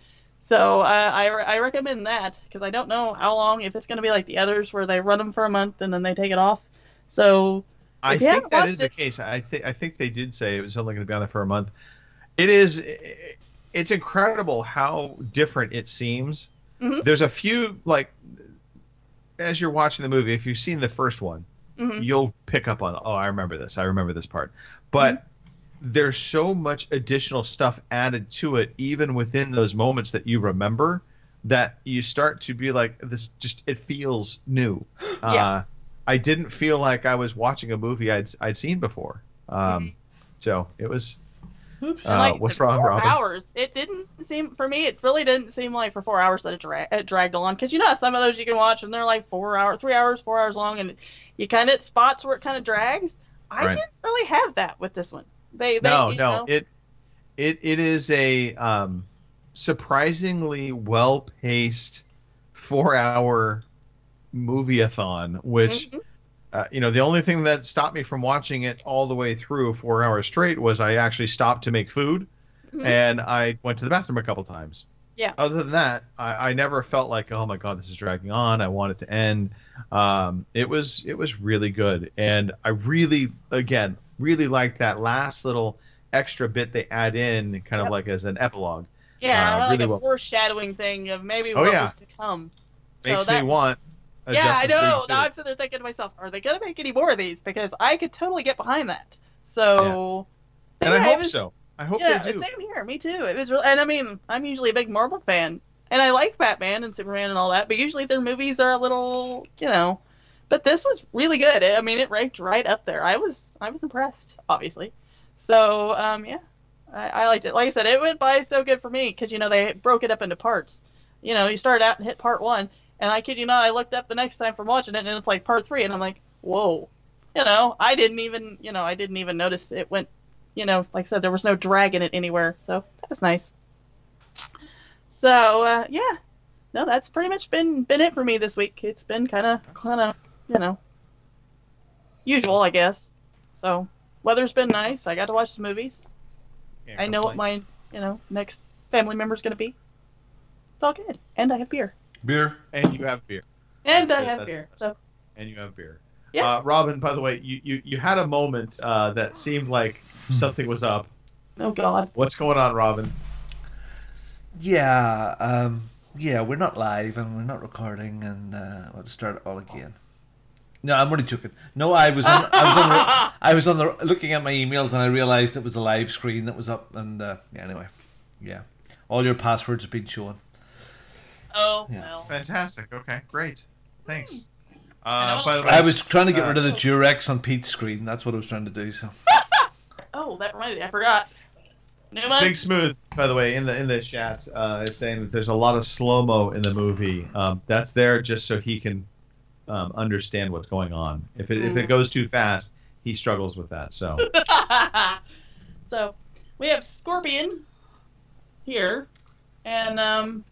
So uh, I, I recommend that because I don't know how long, if it's going to be like the others where they run them for a month and then they take it off. So I if you think haven't that watched is the it- case. I think I think they did say it was only going to be on there for a month. It is. It's incredible how different it seems. Mhm. There's a few, like, as you're watching the movie, if you've seen the first one, Mhm. you'll pick up on, oh, I remember this. I remember this part. But Mm-hmm. there's so much additional stuff added to it, even within those moments that you remember, that you start to be like, this just, it feels new. Yeah. Uh, I didn't feel like I was watching a movie I'd, I'd seen before. Um, Mm-hmm. So it was, And uh, like I what's said, wrong, four Robin? hours. It didn't seem for me. It really didn't seem like for four hours that it, dra- it dragged along. Because you know some of those you can watch and they're like four hours, three hours, four hours long, and you kind of spots where it kind of drags. I Right. didn't really have that with this one. They, they no, you no, know, it, it, it is a um, surprisingly well-paced four-hour movie-a-thon, which, Mhm. uh, you know, the only thing that stopped me from watching it all the way through four hours straight was I actually stopped to make food, Mhm. and I went to the bathroom a couple times. Yeah. Other than that, I, I never felt like, oh my god, this is dragging on. I want it to end. Um, it was it was really good, and I really, again, really liked that last little extra bit they add in, kind of Yep. like as an epilogue. yeah, uh, like really a well. foreshadowing thing of maybe Oh, what yeah. was to come. Makes so that, me want. A Yeah, I Justice League know. two. Now I'm sitting there thinking to myself, are they gonna make any more of these? Because I could totally get behind that. So, so and I yeah, it hope was- so. I hope yeah, they do. same here. Me too. It was real, and I mean, I'm usually a big Marvel fan, and I like Batman and Superman and all that. But usually their movies are a little, you know. But this was really good. I mean, it ranked right up there. I was, I was impressed, obviously. So, um, yeah, I, I liked it. Like I said, it went by so good for me because you know they broke it up into parts. You know, you started out and hit part one, and I kid you not, I looked up the next time from watching it, and it's like part three, and I'm like, whoa. You know, I didn't even, you know, I didn't even notice it went. You know, like I said, there was no drag in it anywhere, so that was nice. So, uh, yeah, no, that's pretty much been been it for me this week. It's been kind of, kind of, you know, usual, I guess. So, weather's been nice. I got to watch some movies. Can't I know what complain. my, you know, next family member's gonna be. It's all good, and I have beer, Beer. And you have beer. and That's I it, have that's- beer. So, And you have beer. Yeah. Uh, Robin, by the way, you, you, you had a moment uh, that seemed like something was up. oh god, What's going on, Robin? Yeah, um, yeah, we're not live and we're not recording, and uh, we'll start it all again. No, I'm only joking. No, I was on, I was on, the, I was on the looking at my emails, and I realised it was a live screen that was up. And uh, yeah, anyway, yeah, all your passwords have been shown. oh Yeah. well. Fantastic. Okay, great. Thanks. I Uh, know. by the way, I was trying to get uh, rid of the Durex on Pete's screen. That's what I was trying to do. So Oh, that reminds me, I forgot. Newman. Big Smooth, by the way, in the in the chat, uh, is saying that there's a lot of slow mo in the movie. Um, that's there just so he can um, understand what's going on. If it if it Mm. goes too fast, he struggles with that. So So, we have Scorpion here, and um,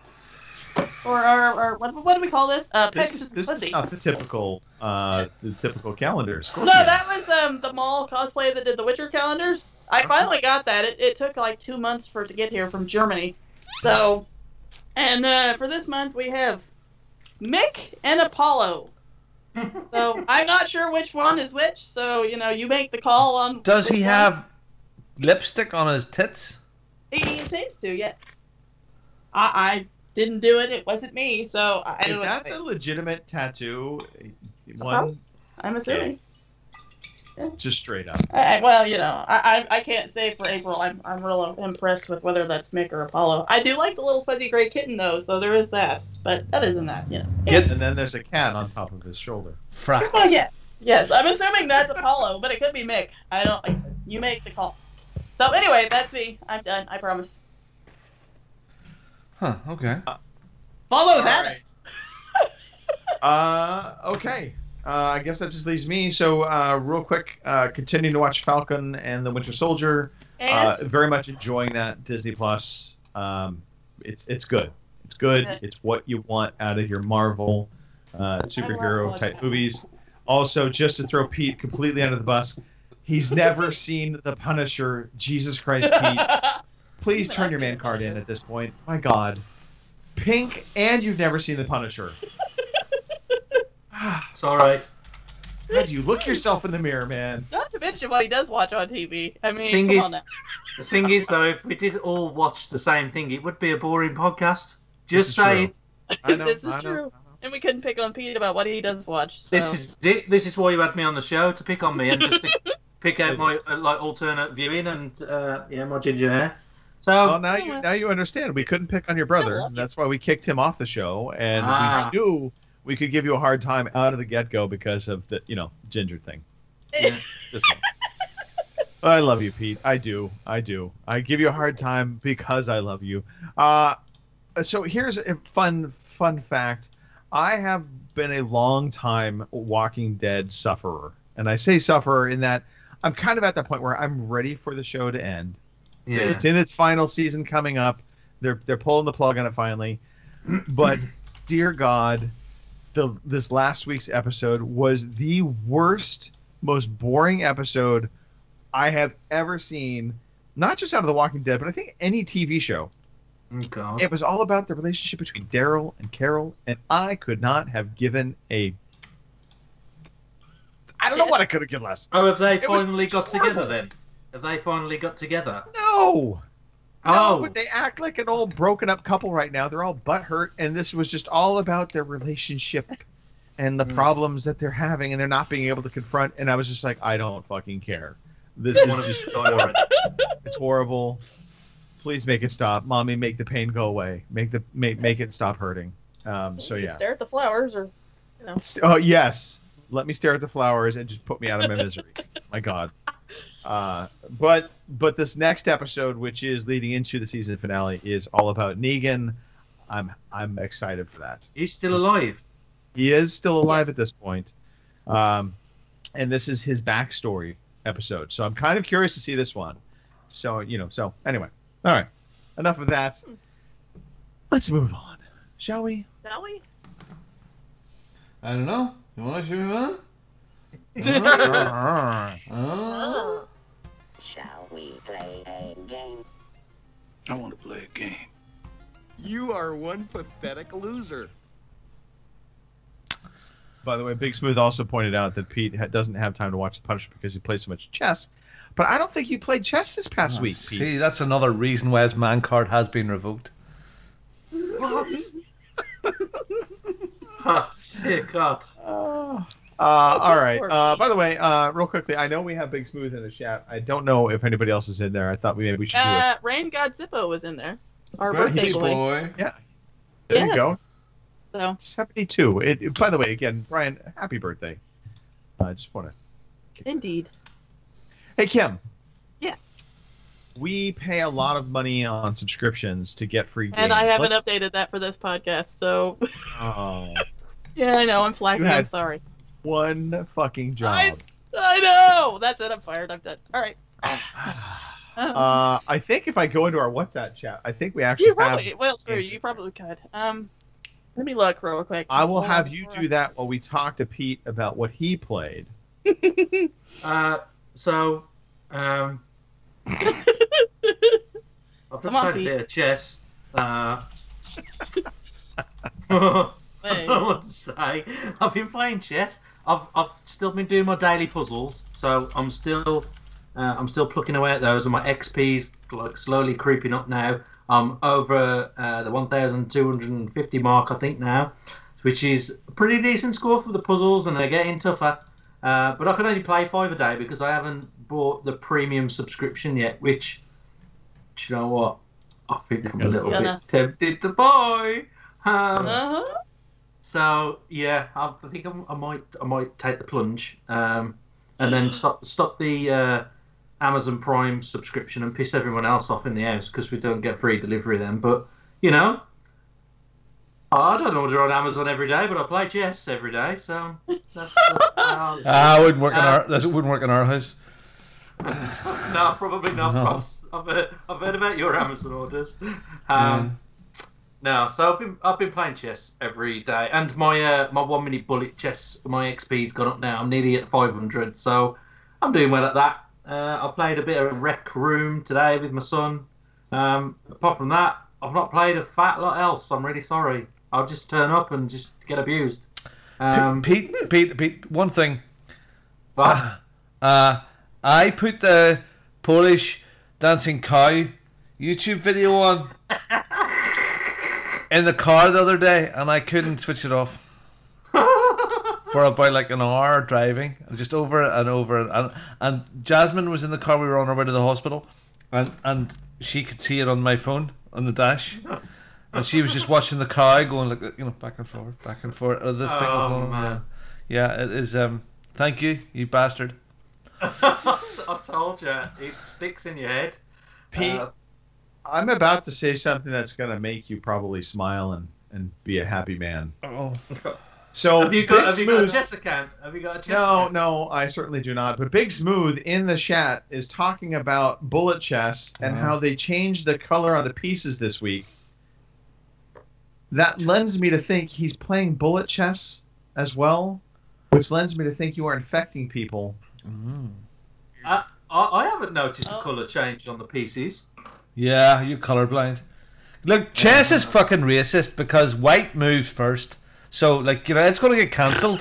or or, or what, what do we call this? Uh, this Pegasus is this Pussy. is not the typical uh, the typical calendar. No, Scorpion. that was um the mall cosplay that did the Witcher calendars. I finally got that. It, it took like two months for it to get here from Germany. So, and uh, for this month we have Mick and Apollo. So I'm not sure which one is which. So you know, you make the call on. does which he one. have lipstick on his tits? He seems to, yes. I, I didn't do it. It wasn't me. So I, I If don't know. what that's to a say. legitimate tattoo, Apollo? one I'm assuming. just straight up. I, I- well, you know, I, I I can't say for April. I'm I'm real impressed with whether that's Mick or Apollo. I do like the little fuzzy gray kitten though, so there is that. But other than that, you know. Get And then there's a cat on top of his shoulder. frack. Well, yeah, yes. I'm assuming that's Apollo, but it could be Mick. I don't. Like I said, you make the call. So anyway, that's me. I'm done. I promise. Huh? Okay. Follow All that. right. Uh, okay. Uh, I guess that just leaves me. So, uh, real quick, uh, continuing to watch Falcon and the Winter Soldier. Uh, And very much enjoying that Disney Plus. Um, it's it's good. It's good. Good. It's what you want out of your Marvel uh, superhero love type that. movies. Also, just to throw Pete completely under the bus, he's never seen The Punisher. Jesus Christ, Pete. please turn your man card in at this point. My God. Pink, and you've never seen The Punisher. It's all right. God, you look yourself in the mirror, man. Not to mention what he does watch on T V. I mean, Thing come is, on now. The thing is, though, if we did all watch the same thing, it would be a boring podcast. This Just is saying. true. I know, this is I know, true. I know. And we couldn't pick on Pete about what he does watch. So. This is thi- this is why you had me on the show, to pick on me and just to pick out my uh, like alternate viewing and uh, yeah, my ginger hair. So Well, now you now you understand. We couldn't pick on your brother. And that's why we kicked him off the show, and Ah. we knew we could give you a hard time out of the get-go because of the you know ginger thing. yeah. Just saying. I love you, Pete. I do. I do. I give you a hard time because I love you. Uh, so here's a fun fun fact. I have been a long time Walking Dead sufferer, and I say sufferer in that I'm kind of at that point where I'm ready for the show to end. yeah. It's in its final season coming up. They're they're pulling the plug on it finally. But dear God, the this last week's episode was the worst, most boring episode I have ever seen. Not just out of The Walking Dead, but I think any T V show. Oh, God. It was all about the relationship between Daryl and Carol, and I could not have given a. I don't know what I could have given less. Oh, have they It was finally got horrible. together then? Have they finally got together? No. Oh. No, but they act like an old broken up couple right now. They're all butthurt, and this was just all about their relationship and the problems that they're having, and they're not being able to confront. And I was just like, I don't fucking care. This is just horrible. It's horrible. Please make it stop, Mommy. Make the pain go away. Make the make make it stop hurting. Um. So You yeah. Stare at the flowers, or you know. Oh yes. Let me stare at the flowers and just put me out of my misery. My God. Uh, but but this next episode, which is leading into the season finale, is all about Negan. I'm I'm excited for that. He's still alive. He is still alive Yes. at this point, um, and this is his backstory episode. So I'm kind of curious to see this one. So you know. So anyway, all right. Enough of that. Let's move on, shall we? Shall we? I don't know. You want to move on? Oh. Shall we play a game? I want to play a game. You are one pathetic loser. By the way, Big Smooth also pointed out that Pete ha- doesn't have time to watch The Punisher because he plays so much chess. But I don't think you played chess this past week, Pete. See, that's another reason why his man card has been revoked. What? Oh, dear God. Uh, all right. Uh, by the way, uh, real quickly, I know we have Big Smooth in the chat. I don't know if anybody else is in there. I thought we maybe we should do it. Uh, Rain God Zippo was in there. Our birthday boy. Yeah. There Yes. you go. So seventy-two. It, it- by the way, again, Brian, happy birthday. I just want to. indeed. Hey, Kim. Yes. We pay a lot of money on subscriptions to get free games. And I haven't Let's- updated that for this podcast, so Oh, yeah, I know I'm slacking. You had- I'm sorry. one fucking job. I, I know. That's it. I'm fired. I'm done. All right. Uh, I think if I go into our WhatsApp chat, I think we actually you have. probably well, true. You probably could. Um, let me look real quick. I will Hold have on. you do that while we talk to Pete about what he played. Uh, so, um, I've Come played on, a Pete. bit of chess. Uh, I don't know what to say. I've been playing chess. I've I've still been doing my daily puzzles, so I'm still uh, I'm still plucking away at those, and my X P's like slowly creeping up now. I'm over uh, the one thousand two hundred fifty mark, I think now, which is a pretty decent score for the puzzles, and they're getting tougher. Uh, but I can only play five a day because I haven't bought the premium subscription yet. Which, do you know what? I think I'm a little Gonna. bit tempted to buy. Um, Uh-huh. so yeah, I, I think I'm, I might I might take the plunge, um, and then stop stop the uh, Amazon Prime subscription and piss everyone else off in the house because we don't get free delivery then. But you know, I don't order on Amazon every day, but I play chess every day, so that's, that's how- Ah, it wouldn't work in Uh, our. That wouldn't work in our house. no, probably not. No. Ross. I've heard, I've heard about your Amazon orders. Um, No, so I've been I've been playing chess every day, and my uh, my one minute bullet chess, my X P's gone up now. I'm nearly at five hundred, so I'm doing well at that. Uh, I played a bit of Rec Room today with my son. Um, apart from that, I've not played a fat lot else. I'm really sorry. I'll just turn up and just get abused. Um, Pete, Pete, Pete, one thing. Uh, uh, I put the Polish dancing cow YouTube video on in the car the other day, and I couldn't switch it off for about like an hour driving, just over and over. And, and Jasmine was in the car. We were on our way to the hospital, and and she could see it on my phone on the dash. And she was just watching the cow going like, you know, back and forth, back and forth. Oh, this thing Oh, going on. man. Yeah, it is. Um, thank you, you bastard. I told you, it sticks in your head. Pete, Uh, I'm about to say something that's going to make you probably smile and, and be a happy man. Oh. So have you got? Big Have you got a Smooth- chess account? Have you got a chess No, account? no, I certainly do not. But Big Smooth in the chat is talking about bullet chess and Oh. how they changed the color on the pieces this week. That lends me to think he's playing bullet chess as well, which lends me to think you are infecting people. Uh, I, I haven't noticed the colour change on the pieces. Yeah, you're colorblind. Look, chess is fucking racist because white moves first. So, like, you know, it's going to get cancelled.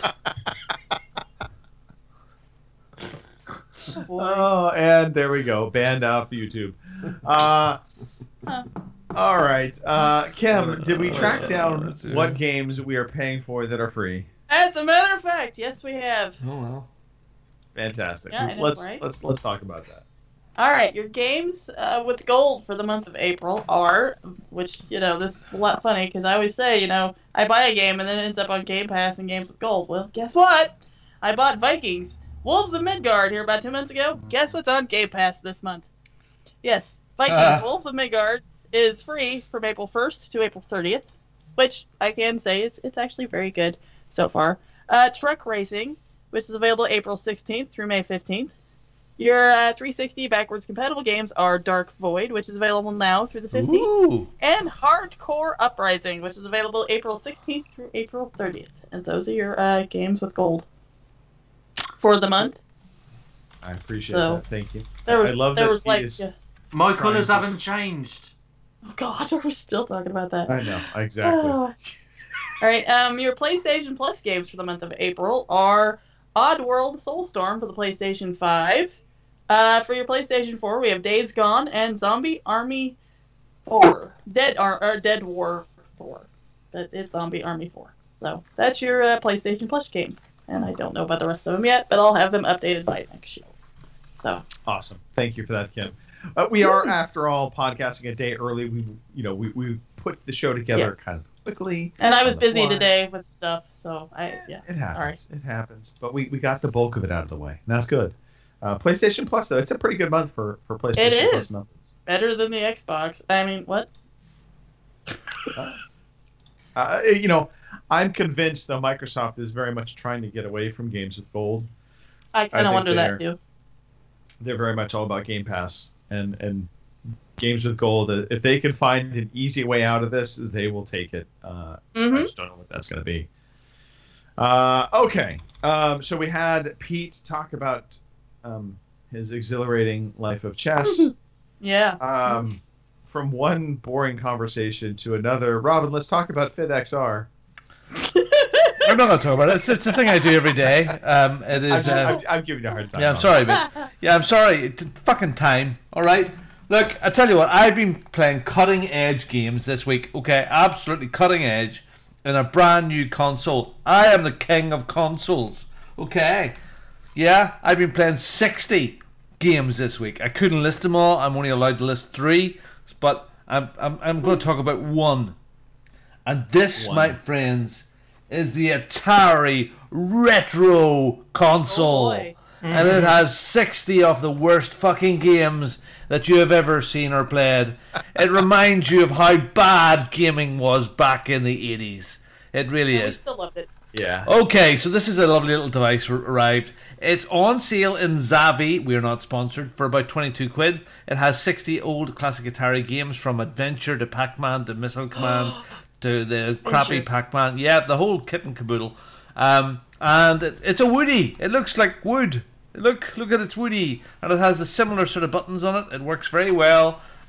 Oh, and there we go. Banned off YouTube. Uh, all right. Uh, Kim, did we track down what games we are paying for that are free? As a matter of fact, yes, we have. Oh, well. Fantastic. Yeah, I know, let's right? let's let's talk about that. All right, your games uh, with gold for the month of April are, which, you know, this is a lot funny because I always say, you know, I buy a game and then it ends up on Game Pass and games with gold. Well, guess what? I bought Vikings, Wolves of Midgard here about two months ago. Guess what's on Game Pass this month? Yes, Vikings, Ah. Wolves of Midgard is free from April first to April thirtieth, which I can say is it's actually very good so far. Uh, Truck Racing, which is available April sixteenth through May fifteenth. Your uh, three sixty backwards compatible games are Dark Void, which is available now through the fifteenth, Ooh. and Hardcore Uprising, which is available April sixteenth through April thirtieth. And those are your uh, games with gold for the month. I appreciate So, that. Thank you. There was, I love there that was he like, is- uh, My Trying colours to- haven't changed. oh god, we're still talking about that. I know exactly. Oh. All right, um, your PlayStation Plus games for the month of April are Oddworld Soulstorm for the PlayStation five. Uh, for your PlayStation four, we have Days Gone and Zombie Army four. Dead Ar- or Dead War four. But it's Zombie Army four. So that's your uh, PlayStation Plus games. And I don't know about the rest of them yet, but I'll have them updated by next show. So Awesome. Thank you for that, Kim. Uh, we are, after all, podcasting a day early. We, you know, we, we put the show together kind of quickly. and I was on the busy fly. today with stuff, so I yeah. It happens. All right. It happens. But we, we got the bulk of it out of the way. And that's good. Uh, PlayStation Plus, though, it's a pretty good month for, for PlayStation It Plus is. month. Better than the Xbox. I mean, what? Uh, you know, I'm convinced, though, Microsoft is very much trying to get away from games with gold. I kind of think wonder they're- that too. They're very much all about Game Pass and, and games with gold. Uh, If they can find an easy way out of this, they will take it. Uh, I Mhm. just don't know what that's going to be. Uh, okay. Um, so we had Pete talk about um, his exhilarating life of chess. Yeah. Um, from one boring conversation to another. Robin, let's talk about FitXR. I'm not going to talk about it. It's, it's the thing I do every day. Um, it I'm, is. just, Uh, I'm, I'm giving you a hard time. yeah, I'm on sorry, that. but yeah, I'm sorry. It's fucking time. All right. Look, I tell you what. I've been playing cutting edge games this week. Okay, absolutely cutting edge, in a brand new console. I am the king of consoles. Okay. Yeah, I've been playing sixty games this week. I couldn't list them all. I'm only allowed to list three, but I'm I'm, I'm going to talk about one. And this, One. my friends, is the Atari Retro console. Oh, boy. And it has sixty of the worst fucking games that you have ever seen or played. It reminds you of how bad gaming was back in the eighties. It really We is. still loved it. Yeah. Okay, so this is a lovely little device r- arrived. It's on sale in Zavi. We're not sponsored, for about twenty-two quid. It has sixty old classic Atari games, from Adventure to Pac-Man to Missile Command to the crappy Pac-Man. Yeah, the whole kit and caboodle. Um, and it, it's a Woody. It looks like wood. Look, look at its Woody, and it has the similar sort of buttons on it. It works very well.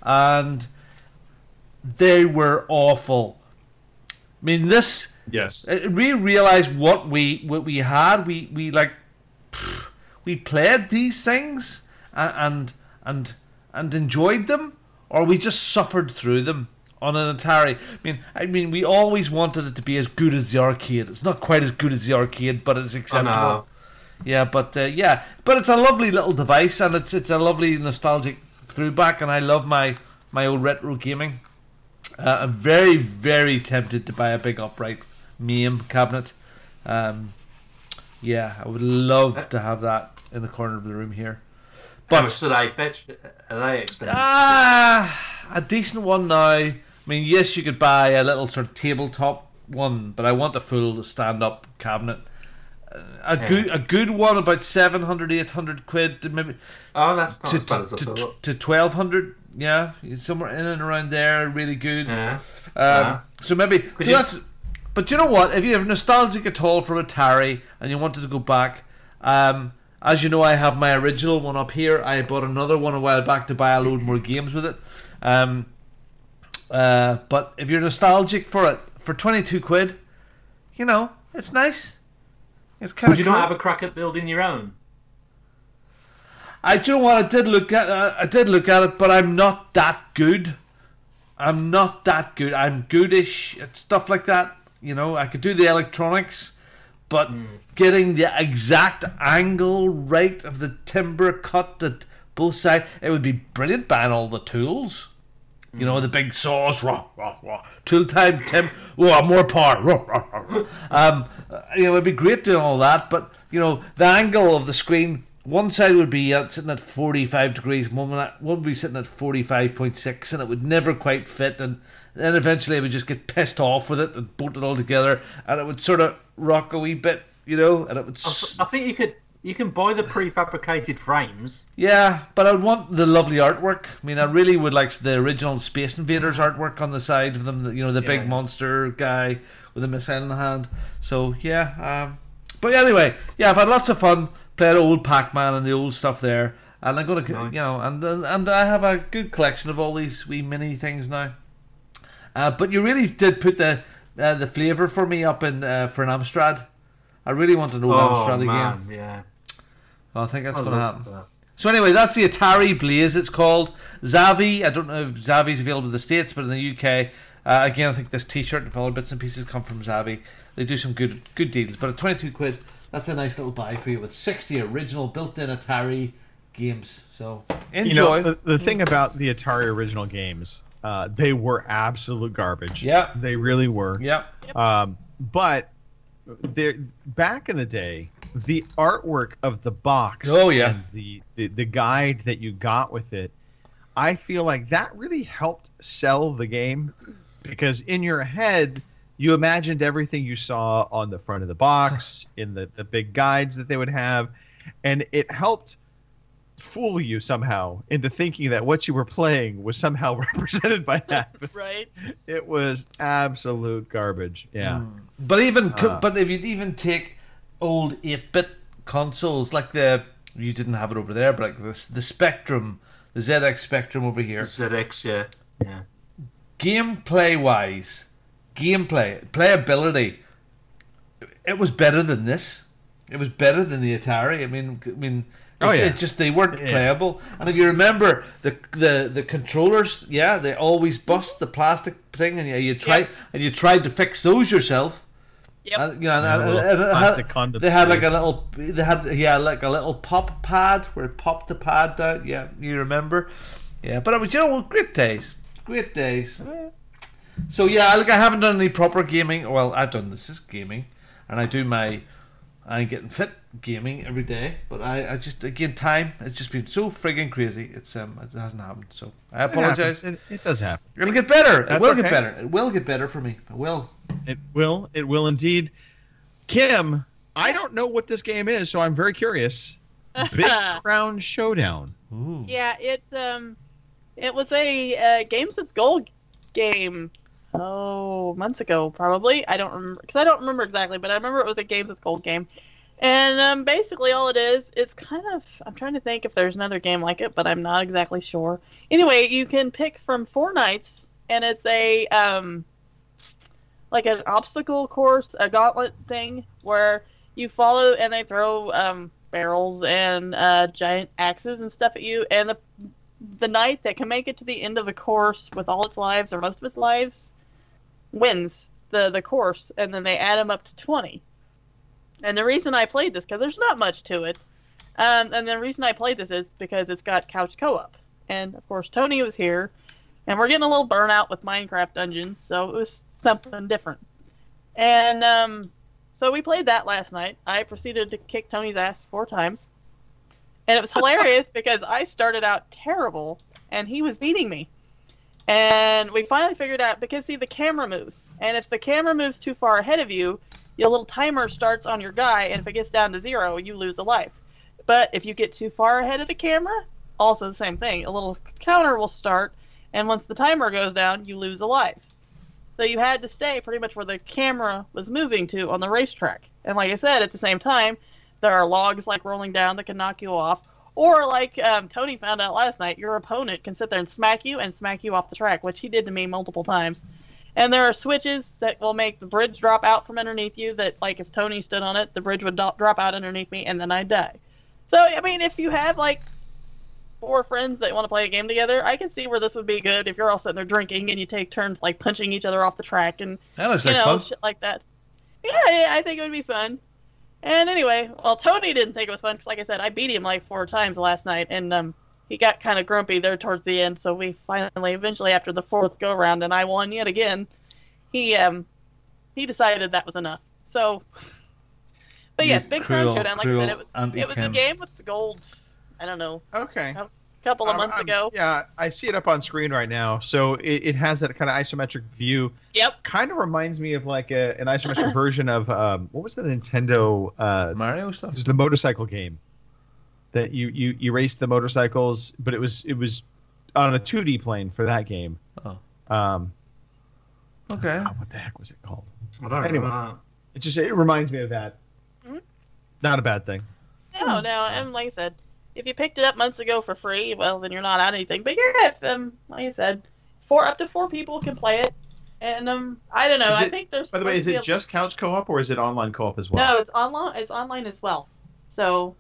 and they were awful. I mean, this. Yes. We realized what we what we had. We we like we played these things and and and enjoyed them, or we just suffered through them on an Atari. I mean, I mean, we always wanted it to be as good as the arcade. It's not quite as good as the arcade, but it's acceptable. Oh, no. Yeah, but uh, yeah, but it's a lovely little device, and it's it's a lovely nostalgic throwback, and I love my my old retro gaming. Uh, I'm very very tempted to buy a big upright MAME cabinet. Um, yeah, I would love to have that in the corner of the room here. But how much do they fetch? Are they expensive? Ah, a decent one now. I mean, yes, you could buy a little sort of tabletop one, but I want a full stand-up cabinet. Uh, a Yeah. good a good one about seven hundred, eight hundred quid, maybe. Oh, that's not to, as bad as I to, thought. to twelve hundred. Yeah, somewhere in and around there, really good. Yeah. Um, Yeah. So maybe so you- that's. But you know what? If you have nostalgic at all from Atari and you wanted to go back, um, as you know, I have my original one up here. I bought another one a while back to buy a load more games with it. Um, uh, but if you're nostalgic for it, for twenty-two quid, you know, it's nice. It's kind Would of you cool. not have a crack at building your own? I, do you know what? I did look at. Uh, I did look at it, but I'm not that good. I'm not that good. I'm goodish at stuff like that. You know, I could do the electronics, but Mm. getting the exact angle right of the timber cut at both sides, it would be brilliant buying all the tools. You know, the big saws, rah, rah, rah. Tool time, Tim, oh, more power, rah, rah, rah. Um, you know, it'd be great doing all that, but, you know, the angle of the screen, one side would be uh, sitting at forty-five degrees, one would one would be sitting at forty-five point six, and it would never quite fit, and then eventually I would just get pissed off with it and bolt it all together, and it would sort of rock a wee bit, you know, and it would... I, th- I think you could you can buy the prefabricated frames. Yeah, but I would want the lovely artwork. I mean, I really would like the original Space Invaders artwork on the side of them. You know, the Yeah, big yeah. monster guy with a missile in the hand. So yeah, um, but anyway, yeah, I've had lots of fun playing old Pac-Man and the old stuff there, and I'm gonna, Nice. you know, and and I have a good collection of all these wee mini things now. Uh, but you really did put the uh, the flavour for me up in uh, for an Amstrad. I really want an old Oh Amstrad man, again. yeah. Well, I think that's I going to love happen. that. So anyway, that's the Atari Blaze, it's called. Zavi, I don't know if Zavi's available in the States, but in the U K, uh, again, I think this t-shirt and all bits and pieces come from Zavi. They do some good good deals, but at twenty-two quid, that's a nice little buy for you with sixty original built-in Atari games. So enjoy. You know, the, the thing about the Atari original games, uh, they were absolute garbage. Yeah. They really were. Yeah. Um, but there, back in the day, the artwork of the box Oh, yeah. and the, the, the guide that you got with it, I feel like that really helped sell the game, because in your head, you imagined everything you saw on the front of the box, in the, the big guides that they would have, and it helped fool you somehow into thinking that what you were playing was somehow represented by that. Right. It was absolute garbage. Yeah. But even co- Uh. but if you'd even take old eight-bit consoles like the, you didn't have it over there, but like the the Spectrum, the Z X Spectrum over here. Z X, yeah, yeah. Gameplay wise, gameplay, playability, it was better than this. It was better than the Atari. I mean, I mean, Oh, it, yeah. it just they weren't Yeah. playable. And if you remember the the the controllers, yeah, they always bust the plastic thing, and you, you tried Yep. and you tried to fix those yourself. Yep. And, you know, and, Yeah, and- little and it had- plastic condom they had sleeve. like a little, they had yeah, like a little pop pad where it popped the pad down. Yeah, you remember? Yeah, but it was, you know, great days, great days. So yeah, look, I haven't done any proper gaming. Well, I've done this is gaming, and I do my, I'm getting fit gaming every day. But I, I just again time. It's just been so friggin' crazy. It's um, it hasn't happened. So I It happens. apologize. It, it does happen. It'll get better. It That's will okay. get better. It will get better for me. It will. It will. It will indeed. Kim, I don't know what this game is, so I'm very curious. Big Crown Showdown. Ooh. Yeah, it um, it was a uh, Games with Gold game. Oh, months ago probably. I don't remember because I don't remember exactly, but I remember it was a Games with Gold game, And um, basically all it is, it's kind of, I'm trying to think if there's another game like it, but I'm not exactly sure. Anyway, you can pick from four nights, and it's a, um, like an obstacle course, a gauntlet thing, where you follow and they throw um, barrels and uh, giant axes and stuff at you, and the the knight that can make it to the end of the course with all its lives, or most of its lives, wins the, the course, and then they add them up to twenty. And the reason I played this, because there's not much to it, um, and the reason I played this is because it's got couch co-op. And, of course, Tony was here, and we're getting a little burnout with Minecraft Dungeons, so it was something different. And um, so we played that last night. I proceeded to kick Tony's ass four times. And it was hilarious because I started out terrible, and he was beating me. And we finally figured out, because, see, the camera moves. And if the camera moves too far ahead of you, your little timer starts on your guy, and if it gets down to zero, you lose a life. But if you get too far ahead of the camera, also the same thing. A little counter will start, and once the timer goes down, you lose a life. So you had to stay pretty much where the camera was moving to on the racetrack. And like I said, at the same time, there are logs like rolling down that can knock you off. Or like um, Tony found out last night, your opponent can sit there and smack you and smack you off the track, which he did to me multiple times. And there are switches that will make the bridge drop out from underneath you that, like, if Tony stood on it, the bridge would do- drop out underneath me, and then I'd die. So, I mean, if you have, like, four friends that want to play a game together, I can see where this would be good if you're all sitting there drinking and you take turns, like, punching each other off the track and, That looks you like know, fun. shit like that. Yeah, yeah, I think it would be fun. And anyway, well, Tony didn't think it was fun, because, like I said, I beat him, like, four times last night, and, um... he got kind of grumpy there towards the end, so we finally, eventually, after the fourth go-around, and I won yet again, he um he decided that was enough. So, but yes, You Big cruel, Crown Showdown, like I cruel said, it was, Auntie it was a Kim. game with the gold, I don't know, Okay. a couple of Um, months um, ago. Yeah, I see it up on screen right now. So it, it has that kind of isometric view. Yep. Kind of reminds me of like a, an isometric version of um, what was the Nintendo uh, Mario stuff? It was the motorcycle game that you you you raced the motorcycles, but it was it was on a two D plane for that game. Oh. Um. Okay. God, what the heck was it called? I don't Anyway, know. it just it reminds me of that. Mhm. Not a bad thing. No, no, and like I said, if you picked it up months ago for free, well, then you're not out anything. But yeah, if, um, like I said, four up to four people can play it, and um, I don't know. Is I it- think there's. By the way, supposed is to be it a- just couch co-op or is it online co-op as well? No, it's online. It's online as well. So.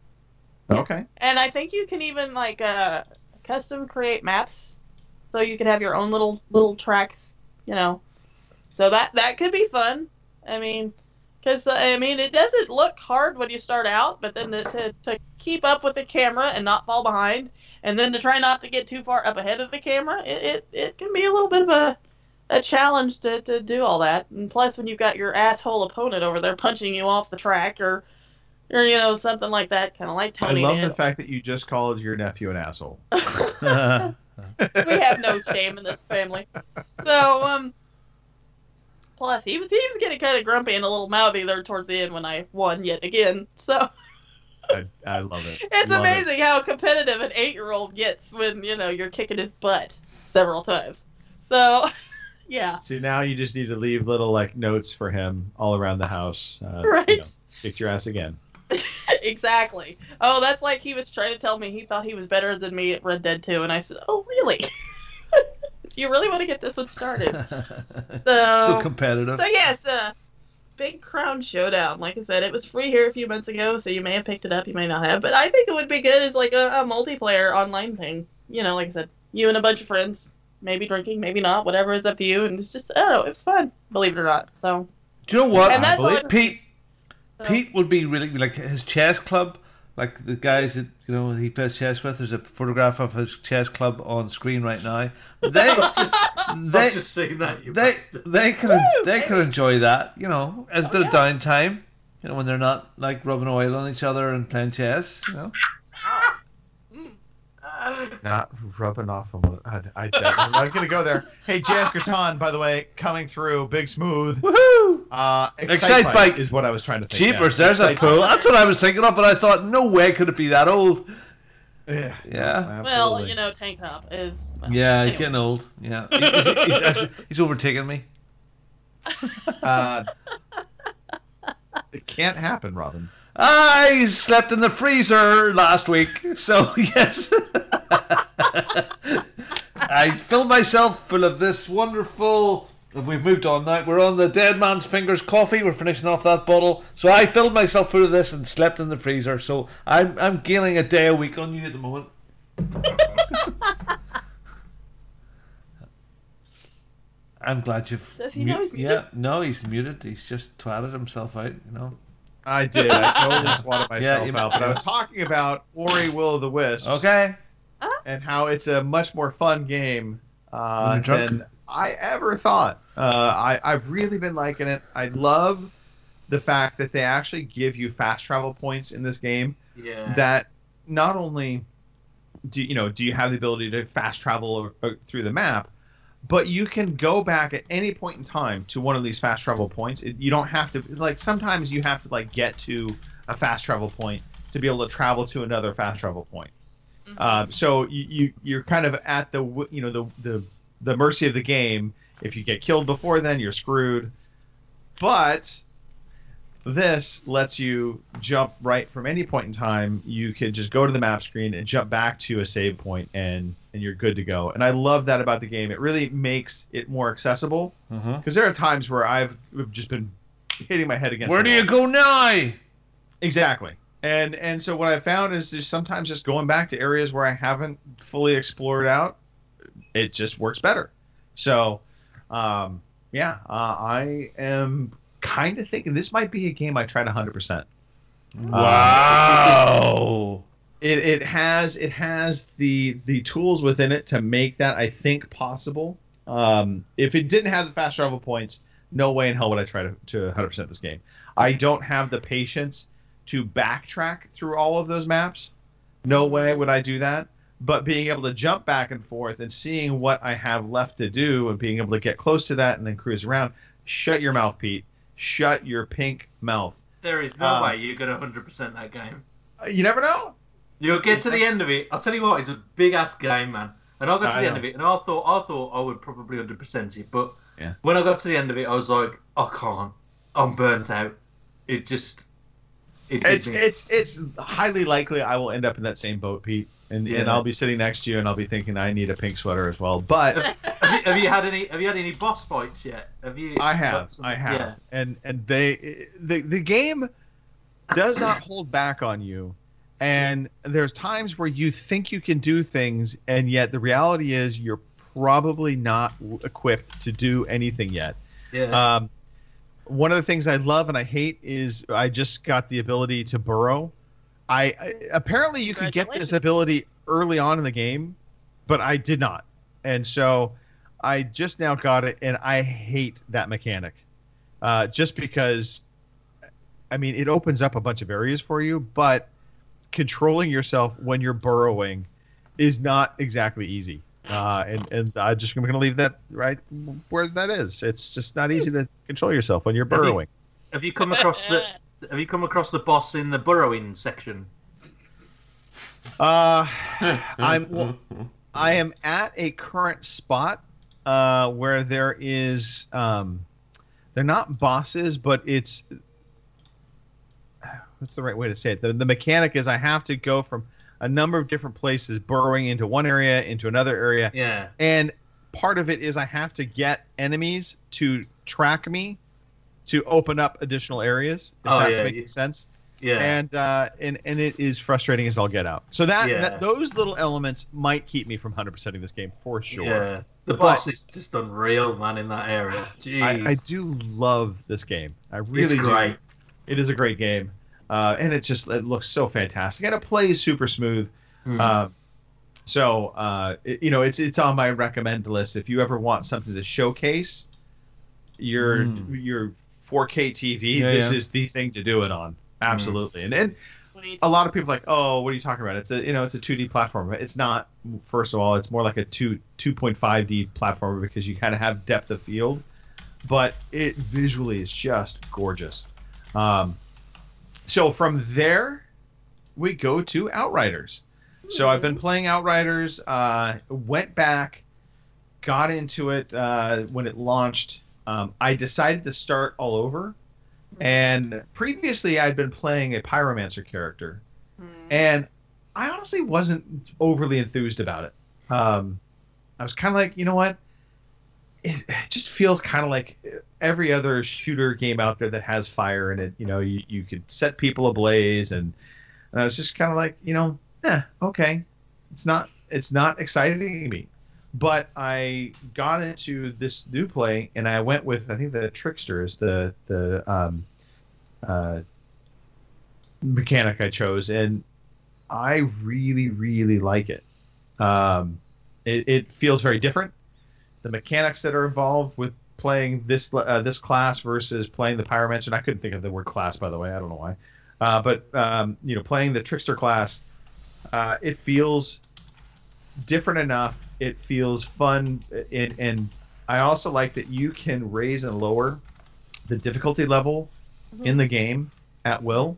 Okay. And I think you can even like uh, custom create maps, so you can have your own little little tracks, you know. So that that could be fun. I mean, because uh, I mean it doesn't look hard when you start out, but then to, to to keep up with the camera and not fall behind, and then to try not to get too far up ahead of the camera, it it, it can be a little bit of a a challenge to, to do all that. And plus, when you've got your asshole opponent over there punching you off the track or. Or, you know, something like that, kind of like I Tony love did. the fact that you just called your nephew an asshole. We have no shame in this family. So, um, plus he was he was getting kind of grumpy and a little mouthy there towards the end when I won yet again. So I, I love it. it's Love it. amazing how competitive an eight-year-old gets when you know you're kicking his butt several times. So, yeah, See, now you just need to leave little like notes for him all around the house. Uh, Right. You know, kicked your ass again. exactly. Oh, that's like he was trying to tell me he thought he was better than me at Red Dead two, and I said, "Oh, really? Do you really want to get this one started?" So, So competitive. So yes, uh, Big Crown Showdown. Like I said, it was free here a few months ago, so you may have picked it up, you may not have. But I think it would be good as like a, a multiplayer online thing. You know, like I said, you and a bunch of friends, maybe drinking, maybe not, whatever is up to you. And it's just, I don't know, it's fun, believe it or not. So. Do you know what? And that's all I- Pete. So- Pete would be really like his chess club, like the guys that you know he plays chess with. There's a photograph of his chess club on screen right now. They, they, I've just seen that. You they, bastard. they can they can enjoy that, you know, as a bit of downtime, you know, when they're not like rubbing oil on each other and playing chess, you know. Not rubbing off on I, I, I'm not gonna go there. Hey, J F Graton, by the way, coming through, big smooth. Woohoo! Uh, Excite Bike is what I was trying to think. Jeepers, yeah. there's a Excite pool. Bike. That's what I was thinking of, but I thought, no way could it be that old. Yeah. Yeah. Well, absolutely. you know, Tank Top is. Well, Yeah, anyway. he's getting old. Yeah, he's, he's, he's, he's overtaken me. Uh, it can't happen, Robin. I slept in the freezer last week, so yes. I filled myself full of this wonderful... We've moved on now. We're on the Dead Man's Fingers coffee. We're finishing off that bottle. So I filled myself full of this and slept in the freezer. So I'm I'm gaining a day a week on you at the moment. I'm glad you've... Does he know he's muted? Yeah, no, he's muted. He's just twatted himself out, you know. I did. I totally swatted myself Yeah, you- out. But I was talking about Ori Will of the Wisps. Okay. And how it's a much more fun game uh, When you're drunk. than I ever thought. Uh, I, I've really been liking it. I love the fact that they actually give you fast travel points in this game. Yeah. That not only do you know do you have the ability to fast travel uh, through the map, but you can go back at any point in time to one of these fast travel points. It, you don't have to, like, sometimes you have to like get to a fast travel point to be able to travel to another fast travel point. Mm-hmm. Um, so you, you you're kind of at the w- you know the the the mercy of the game. If you get killed before then, you're screwed. But this lets you jump right from any point in time. You can just go to the map screen and jump back to a save point, and and you're good to go. And I love that about the game. It really makes it more accessible, because Uh-huh. there are times where I've just been hitting my head against. Where the do you wall. go now? Exactly. And and so what I found is just sometimes just going back to areas where I haven't fully explored out, it just works better. So, um, yeah, uh, I am kind of thinking this might be a game I tried one hundred percent. Wow. It it has it has the the tools within it to make that, I think, possible. Um, if it didn't have the fast travel points, no way in hell would I try to, to one hundred percent this game. I don't have the patience to backtrack through all of those maps. No way would I do that. But being able to jump back and forth and seeing what I have left to do and being able to get close to that and then cruise around, shut your mouth, Pete. Shut your pink mouth. There is no Um, way you're going to one hundred percent that game. You never know. You'll get to the end of it. I'll tell you what, it's a big ass game, man. And I got to I the end know. of it, and I thought I thought I would probably one hundred percent it, but Yeah. when I got to the end of it, I was like, I can't. I'm burnt out. It just. It did It's me. it's it's highly likely I will end up in that same boat, Pete, and Yeah. and I'll be sitting next to you and I'll be thinking I need a pink sweater as well. But have, you, have you had any? Have you had any boss fights yet? Have you? I got have, some- I have, Yeah. and and they the the game does not hold back on you, and there's times where you think you can do things, and yet the reality is you're probably not equipped to do anything yet. Yeah. Um, one of the things I love and I hate is I just got the ability to burrow. I, I apparently you can get this ability early on in the game, but I did not, and so I just now got it, and I hate that mechanic. Uh, just because, I mean, it opens up a bunch of areas for you, but controlling yourself when you're burrowing is not exactly easy. Uh, and and I just I'm going to leave that right where that is. It's just not easy to control yourself when you're Have you- burrowing. Have you come across the? Have you come across the boss in the burrowing section? Uh, I'm well, I am at a current spot uh, where there is um, they're not bosses, but it's what's the right way to say it? The the mechanic is I have to go from a number of different places, burrowing into one area, into another area. Yeah. And part of it is I have to get enemies to track me to open up additional areas. If Oh, that's yeah, making you- sense. Yeah. And uh, and and it is frustrating as all get out. So that, Yeah. that those little elements might keep me from one hundred percenting this game for sure. Yeah. The But boss is just unreal, man, in that area. Jeez. I, I do love this game. I really It's do. great. It is a great game, uh, and it just it looks so fantastic, and it plays super smooth. Mhm. Uh, so uh, it, you know, it's it's on my recommend list. If you ever want something to showcase your Mm. your four K T V, Yeah, this yeah. is the thing to do it on. Absolutely, and and a lot of people are like, oh, what are you talking about? It's a you know, it's a two D platformer. It's not. First of all, it's more like a two two point five D platformer because you kind of have depth of field, but it visually is just gorgeous. Um, so from there, we go to Outriders. So I've been playing Outriders. Uh, went back, got into it uh, when it launched. Um, I decided to start all over And previously, I'd been playing a pyromancer character, and I honestly wasn't overly enthused about it. Um, I was kind of like, you know what? It, it just feels kind of like every other shooter game out there that has fire in it. You know, you, you could set people ablaze, and, and I was just kind of like, you know, eh, okay, it's not it's not exciting to me. But I got into this new play, and I went with, I think the Trickster is the the um, uh, mechanic I chose, and I really, really like it. Um, it. It feels very different. The mechanics that are involved with playing this uh, this class versus playing the Pyromancer, and I couldn't think of the word class, by the way, I don't know why. Uh, but, um, you know, playing the Trickster class, uh, it feels different enough. It feels fun, and, and I also like that you can raise and lower the difficulty level mm-hmm. in the game at will.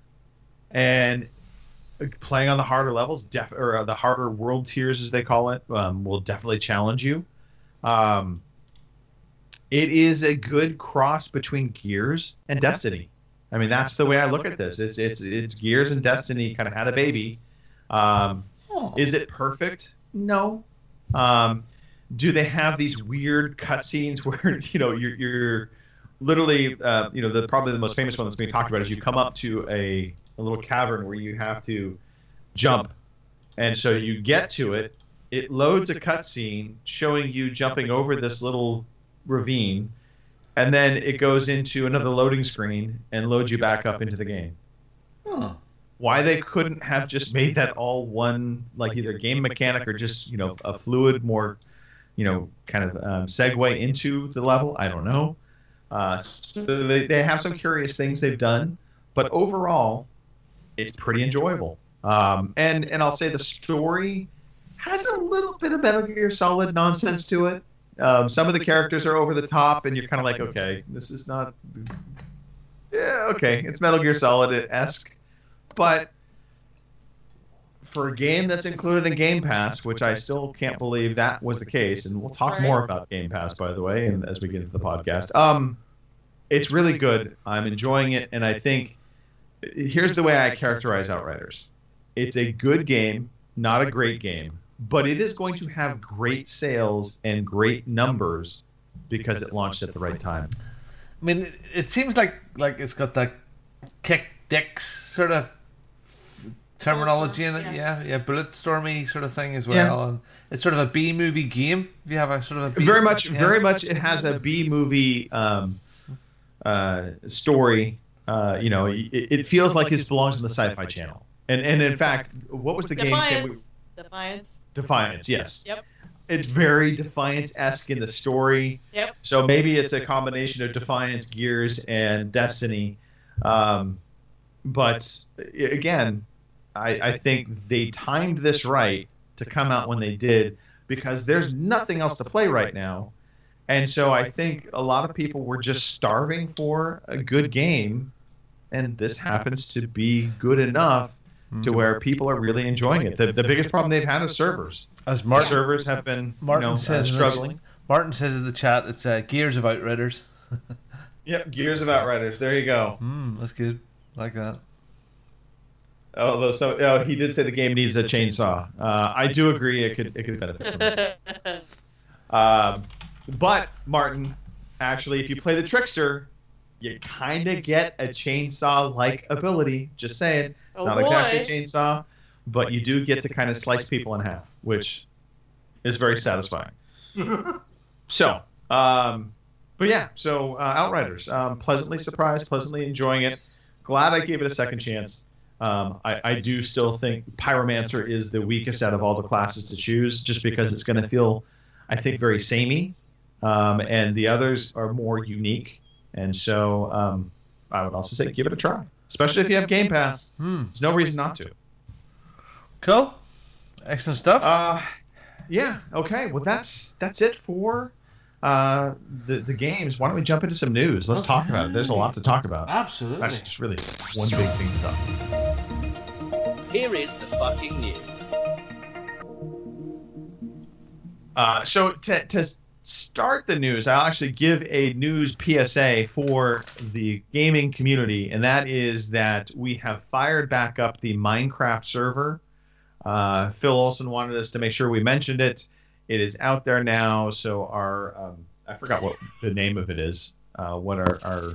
And playing on the harder levels, def- or the harder world tiers, as they call it, um, will definitely challenge you. Um, it is a good cross between Gears and Destiny. I mean, that's the way I look at this. It's it's it's Gears and Destiny kind of had a baby. Um, is it perfect? No. Um, do they have these weird cutscenes where you know you're, you're literally uh, you know the probably the most famous one that's being talked about is you come up to a, a little cavern where you have to jump, and so you get to it. It loads a cutscene showing you jumping over this little ravine, and then it goes into another loading screen and loads you back up into the game. Huh. Why they couldn't have just made that all one, like either game mechanic or just, you know, a fluid, more, you know, kind of um, segue into the level, I don't know. Uh, so they, they have some curious things they've done, but overall, it's pretty enjoyable. Um, and, and I'll say the story has a little bit of Metal Gear Solid nonsense to it. Um, some of the characters are over the top, and you're kind of like, okay, this is not... Yeah, okay, it's Metal Gear Solid-esque. But for a game that's included in Game Pass, which I still can't believe that was the case, and we'll talk more about Game Pass, by the way, and as we get into the podcast, um, it's really good. I'm enjoying it, and I think here's the way I characterize Outriders. It's a good game, not a great game, but it is going to have great sales and great numbers because it launched at the right time. I mean, it, it seems like like it's got that kick dicks sort of terminology in it, yeah, yeah, Bulletstormy sort of thing as well, yeah. And it's sort of a B movie game. If you have a sort of a B very much, yeah. very much, it has a B movie um, uh, story. Uh, you know, it, it feels like it belongs on the Sci-Fi Channel. And and in fact, what was the Defiance. game? We... Defiance. Defiance, yes. Yep. It's very Defiance-esque in the story. Yep. So maybe it's a combination of Defiance, Gears, and Destiny. Um, but again, I, I think they timed this right to come out when they did because there's nothing else to play right now. And so I think a lot of people were just starving for a good game, and this happens to be good enough to where people are really enjoying it. The, the biggest problem they've had is servers. As Martin, servers have been Martin you know, says uh, struggling. The, Martin says in the chat, it's uh, Gears of Outriders. Yep, Gears of Outriders. There you go. Mm, that's good. Like that. Although, so oh, he did say the game needs a chainsaw. Uh, I do agree. It could it could benefit from it. um, but Martin, actually, if you play the Trickster, you kind of get a chainsaw-like ability. Just saying, it's oh not boy. exactly a chainsaw, but you do get to kind of slice people in half, which is very satisfying. so, um, but yeah, so uh, Outriders, um, pleasantly surprised, pleasantly enjoying it. Glad I gave it a second chance. Um, I, I do still think Pyromancer is the weakest out of all the classes to choose, just because it's going to feel, I think, very samey, um, and the others are more unique. And so um, I would also say give it a try, especially if you have Game Pass. Hmm. There's no reason not to. Cool, excellent stuff. Uh, yeah. Okay. Well, that's that's it for uh, the the games. Why don't we jump into some news? Let's okay. talk about it. There's a lot to talk about. Absolutely. That's just really one big thing to talk about. Here is the fucking news. Uh, so to to start the news, I'll actually give a news P S A for the gaming community, and that is that we have fired back up the Minecraft server. Uh, Phil Olson wanted us to make sure we mentioned it. It is out there now, so our um, I forgot what the name of it is, uh, what our, our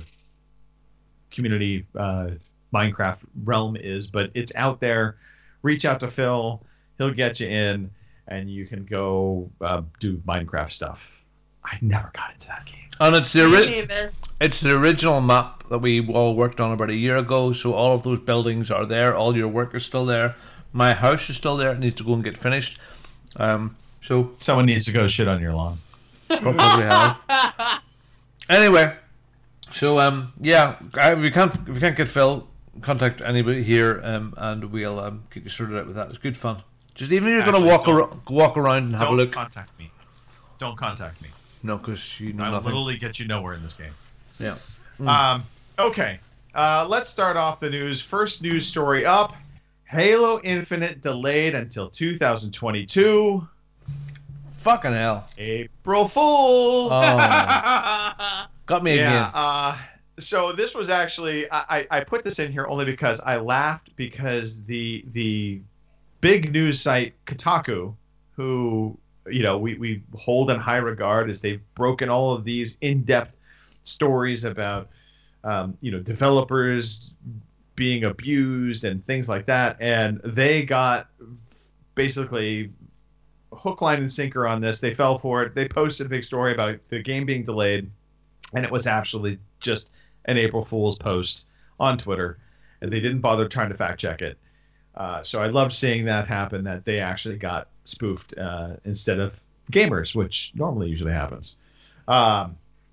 community uh, Minecraft realm is, but it's out there. Reach out to Phil. He'll get you in, and you can go uh, do Minecraft stuff. I never got into that game. And it's the ori- it's the original map that we all worked on about a year ago, so all of those buildings are there. All your work is still there. My house is still there. It needs to go and get finished. Um, so Someone needs to go shit on your lawn. Probably have. Anyway, so um, yeah, I, we can't if we can't get Phil, contact anybody here, um, and we'll um, get you sorted out with that. It's good fun. Just even if you're going to walk around, walk around and have a look. Don't contact me. Don't contact me. No, because you know I'll nothing. literally get you nowhere in this game. Yeah. Mm. Um. Okay. Uh, let's start off the news. First news story up: Halo Infinite delayed until two thousand twenty-two. Fucking hell. April Fools. Oh. Got me yeah, again. Uh, so this was actually I, I put this in here only because I laughed because the the big news site Kotaku, who you know we, we hold in high regard as they've broken all of these in-depth stories about um, you know developers being abused and things like that, and they got basically hook, line, and sinker on this. They fell for it. They posted a big story about the game being delayed, and it was actually just an April Fool's post on Twitter, and they didn't bother trying to fact check it. Uh, so I loved seeing that happen, that they actually got spoofed uh, instead of gamers, which normally usually happens. Um,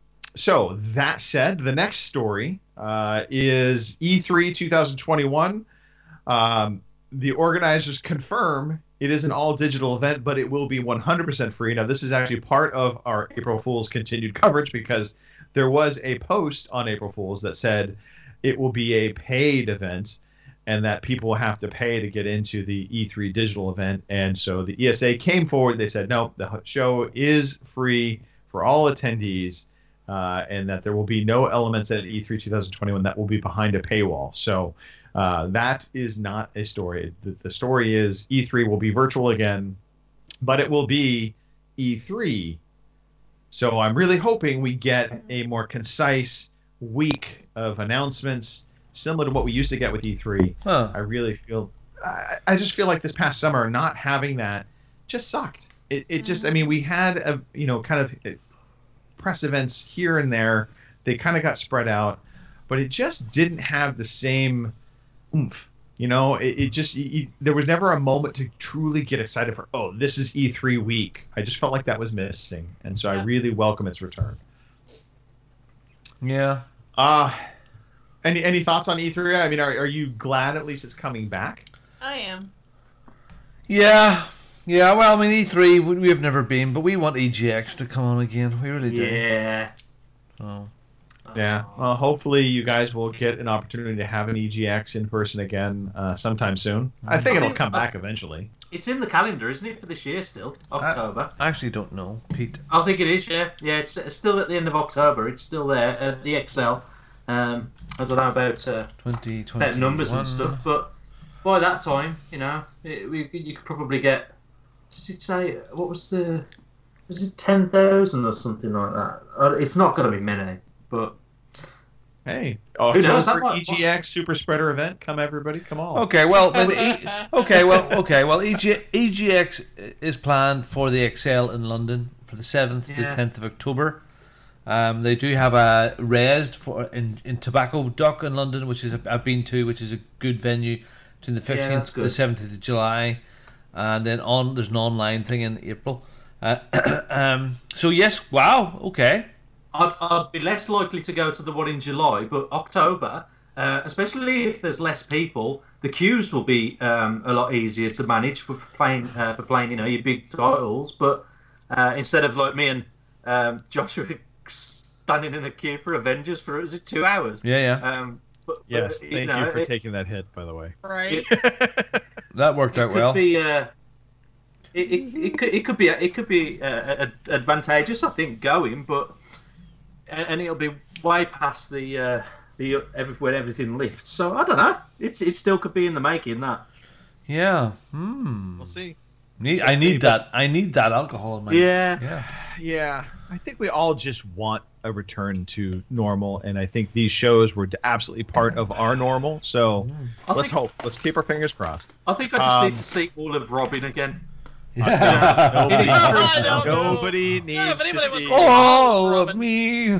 so that said, the next story uh, is E three twenty twenty-one. Um, the organizers confirm it is an all-digital event, but it will be one hundred percent free. Now, this is actually part of our April Fool's continued coverage because there was a post on April Fool's that said it will be a paid event and that people will have to pay to get into the E three digital event. And so the E S A came forward. They said, no, the show is free for all attendees, uh, and that there will be no elements at E three twenty twenty-one that will be behind a paywall. So uh, that is not a story. The, the story is E three will be virtual again, but it will be E three. So I'm really hoping we get a more concise week of announcements, similar to what we used to get with E three. Huh. I really feel, I, I just feel like this past summer, not having that just sucked. It, it just, I mean, we had, a, you know, kind of press events here and there. They kind of got spread out, but it just didn't have the same oomph. You know, it, it just, it, there was never a moment to truly get excited for, oh, this is E three week. I just felt like that was missing. And so yeah. I really welcome its return. Yeah. Uh, any any thoughts on E three? I mean, are, are you glad at least it's coming back? I am. Yeah. Yeah, well, I mean, E three, we have never been, but we want E G X to come on again. We really do. Yeah. Oh. Yeah. Well, hopefully you guys will get an opportunity to have an E G X in person again uh, sometime soon. I think it'll come back eventually. It's in the calendar, isn't it, for this year still? October. I actually don't know, Pete. I think it is, yeah. Yeah, it's, it's still at the end of October. It's still there at the X L. Um, I don't know about, uh, twenty twenty-one. about numbers and stuff, but by that time, you know, it, we, you could probably get. Did it say what was the? Was it ten thousand or something like that? Uh, it's not going to be many, but. Hey, Who knows? October E G X Super Spreader event. Come everybody, come on. Okay, well, then e- okay, well, okay, well, E G- E G X is planned for the X L in London for the seventh Yeah. to tenth of October. Um, they do have a Resed for in, in Tobacco Dock in London, which is a, I've been to, which is a good venue, between the Yeah, fifteenth that's to the good. seventeenth of July, and then on there's an online thing in April. Uh, um, so yes, wow, okay. I'd, I'd be less likely to go to the one in July, but October, uh, especially if there's less people, the queues will be um, a lot easier to manage for playing, uh, for playing, you know, your big titles. But uh, instead of like me and um, Joshua standing in a queue for Avengers for is it two hours? Yeah, yeah. Um, but, Yes, but, thank you, know, for it, taking that hit, by the way. Right. That worked it out could well. be, uh, it, it, it could it could be it could be uh, advantageous, I think, going, but and it'll be way past the uh, the when everything lifts. So I don't know. It's it still could be in the making. That. Yeah. Hmm. We'll see. Need, I need that. I need that alcohol in my. Yeah. Yeah. Yeah. I think we all just want a return to normal, and I think these shows were absolutely part of our normal. So I let's think, hope. Let's keep our fingers crossed. I think I just Um, need to see all of Robin again. Yeah. Nobody, I don't know. nobody needs Yeah, if to anybody see. would call- All of me.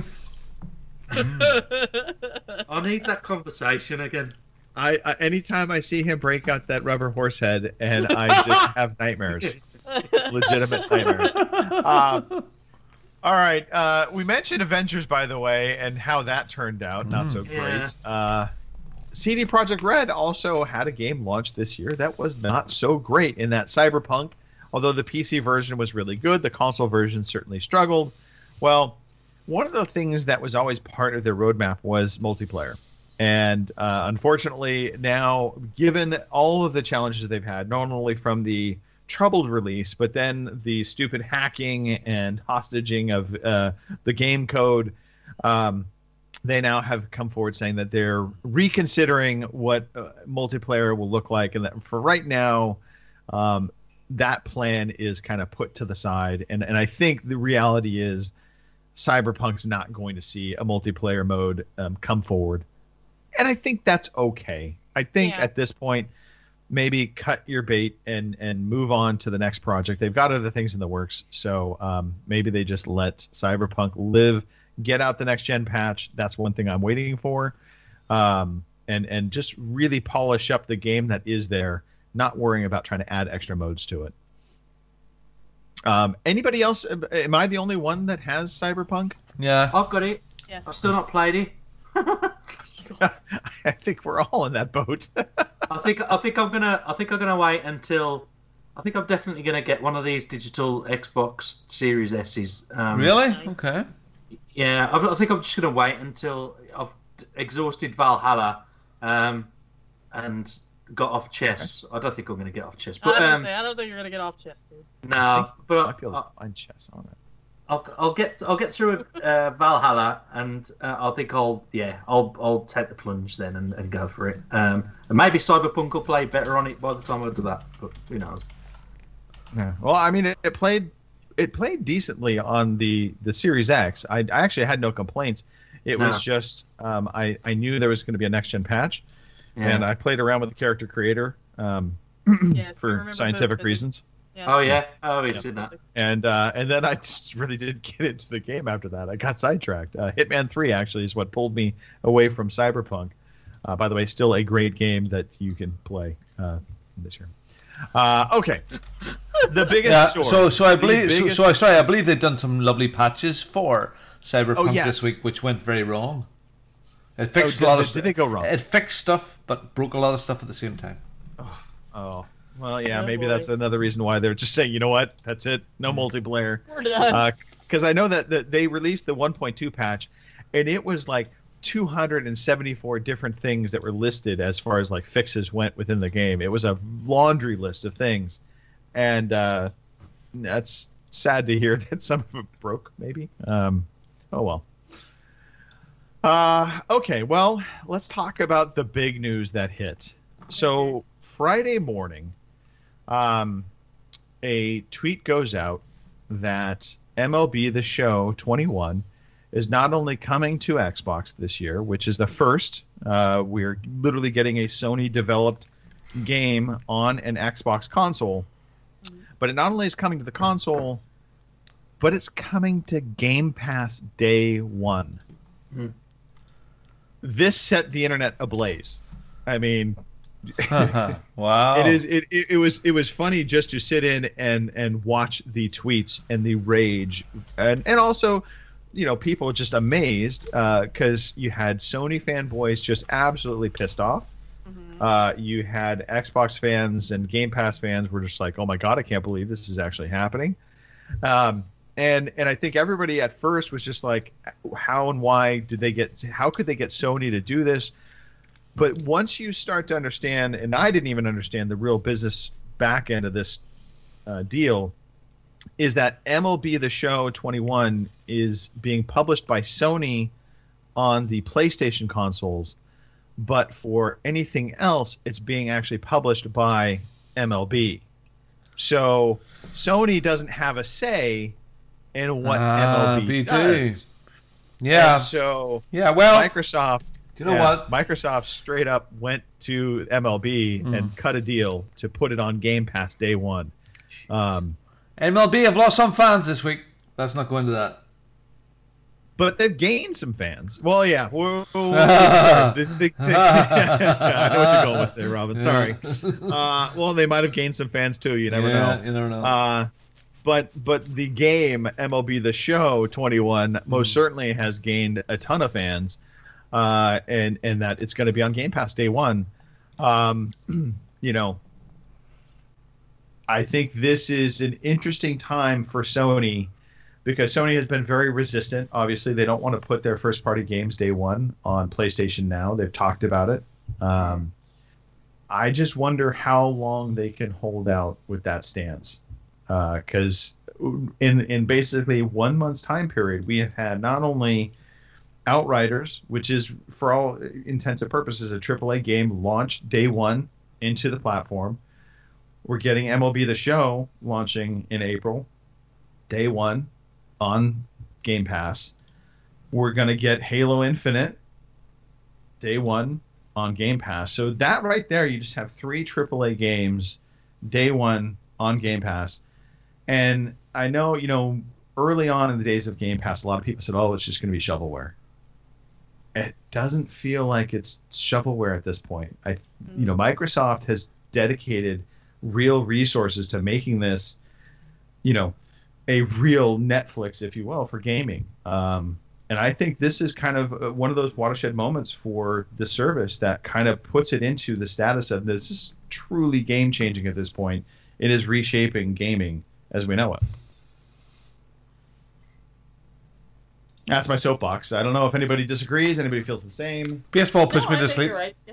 I need that conversation again. I, I anytime I see him break out that rubber horse head, and I just have nightmares, legitimate nightmares. Um, all right, uh, we mentioned Avengers, by the way, and how that turned out. Not so great. Yeah. Uh, C D Projekt Red also had a game launch this year that was not so great. In that Cyberpunk, although the P C version was really good, the console version certainly struggled. Well, one of the things that was always part of their roadmap was multiplayer. And uh, unfortunately, now, given all of the challenges they've had, not only from the troubled release, but then the stupid hacking and hostaging of uh, the game code, um, they now have come forward saying that they're reconsidering what uh, multiplayer will look like. And that for right now, um, that plan is kind of put to the side. And, and I think the reality is Cyberpunk's not going to see a multiplayer mode um, come forward. And I think that's okay. I think Yeah. at this point, maybe cut your bait and and move on to the next project. They've got other things in the works, so um, maybe they just let Cyberpunk live, get out the next gen patch. That's one thing I'm waiting for, um, and and just really polish up the game that is there, not worrying about trying to add extra modes to it. Um, anybody else? Am I the only one that has Cyberpunk? Yeah. I've got it. Yeah. I've still not played it. I think we're all in that boat. I think I think I'm gonna I think I'm gonna wait until I think I'm definitely gonna get one of these digital Xbox Series S's. Um, Really? Nice. Okay. Yeah, I, I think I'm just gonna wait until I've exhausted Valhalla, um, and got off chess. I don't think I'm gonna get off chess, I, was but gonna um, say, I don't think you're gonna get off chess, dude. no, I but might be able I, to find chess on it. I'll I'll get I'll get through uh, Valhalla, and uh, I think I'll yeah I'll I'll take the plunge then and, and go for it. Um, and maybe Cyberpunk will play better on it by the time I do that, but who knows? Yeah. Well, I mean, it, it played it played decently on the, the Series X. I, I actually had no complaints. It No. was just um, I I knew there was going to be a next gen patch, Yeah. and I played around with the character creator um, Yeah, if you for remember scientific physics. reasons. Yeah. Oh yeah, oh we've seen that. And uh, and then I just really did get into the game after that. I got sidetracked. Uh, Hitman three actually is what pulled me away from Cyberpunk. Uh, by the way, still a great game that you can play uh, this year. Uh, okay, the biggest Yeah. story. So so I the believe so, biggest- so I sorry I believe they've done some lovely patches for Cyberpunk Oh, yes. this week, which went very wrong. It fixed Oh, a lot did- of did stuff. they go wrong? It fixed stuff, but broke a lot of stuff at the same time. Oh, well, yeah, Oh, maybe boy. that's another reason why they're just saying, you know what, that's it, no multiplayer. We're done. Because I know that, that they released the one point two patch, and it was like two hundred seventy-four different things that were listed as far as like fixes went within the game. It was a laundry list of things, and uh, that's sad to hear that some of it broke. Maybe. Um, oh well. Uh, okay, well, let's talk about the big news that hit. So Friday morning, um, a tweet goes out that M L B The Show twenty-one is not only coming to Xbox this year, which is the first. Uh, we're literally getting a Sony-developed game on an Xbox console, but it not only is coming to the console, but it's coming to Game Pass day one. Hmm. This set the internet ablaze. I mean, Wow. it is. It, it, it was. It was funny just to sit in and and watch the tweets and the rage, and and also, you know, people just amazed because you had Sony fanboys just absolutely pissed off. Uh, you had Xbox fans and Game Pass fans were just like, "Oh my god, I can't believe this is actually happening." Um, and and I think everybody at first was just like, "How and why did they get? How could they get Sony to do this?" But once you start to understand, and I didn't even understand the real business back end of this uh, deal is that M L B The Show twenty-one is being published by Sony on the PlayStation consoles, but for anything else, it's being actually published by M L B. So Sony doesn't have a say in what Ah, M L B B does. Yeah. And so Yeah, well, Microsoft, do you know yeah, what? Microsoft straight up went to M L B Mm. and cut a deal to put it on Game Pass day one. Um, M L B have lost some fans this week. Let's not go into that. But they've gained some fans. Well, yeah. Whoa, whoa, whoa, sorry. The- the- the- I know what you're going with there, Robin. Sorry. Uh, well, they might have gained some fans too. You never Yeah, know. you never know. Uh, but but the game M L B The Show twenty-one most certainly has gained a ton of fans, uh, and and that it's going to be on Game Pass day one. Um, you know, I think this is an interesting time for Sony, because Sony has been very resistant. Obviously, they don't want to put their first-party games day one on PlayStation Now. They've talked about it. Um, I just wonder how long they can hold out with that stance. Because uh, in in basically one month's time period, we have had not only Outriders, which is, for all intents and purposes, a triple A game launched day one into the platform. We're getting M L B The Show launching in April, day one, on Game Pass. We're going to get Halo Infinite day one on Game Pass. So that right there, you just have three triple A games day one on Game Pass. And I know, you know, early on in the days of Game Pass, a lot of people said, oh, it's just going to be shovelware. It doesn't feel like it's shovelware at this point. I, you know, Microsoft has dedicated real resources to making this, you know, a real Netflix, if you will, for gaming. Um, and I think this is kind of one of those watershed moments for the service that kind of puts it into the status of this is truly game changing at this point. It is reshaping gaming as we know it. That's my soapbox. I don't know if anybody disagrees. Anybody feels the same. Baseball puts No, me I to think sleep. you're right. Yeah.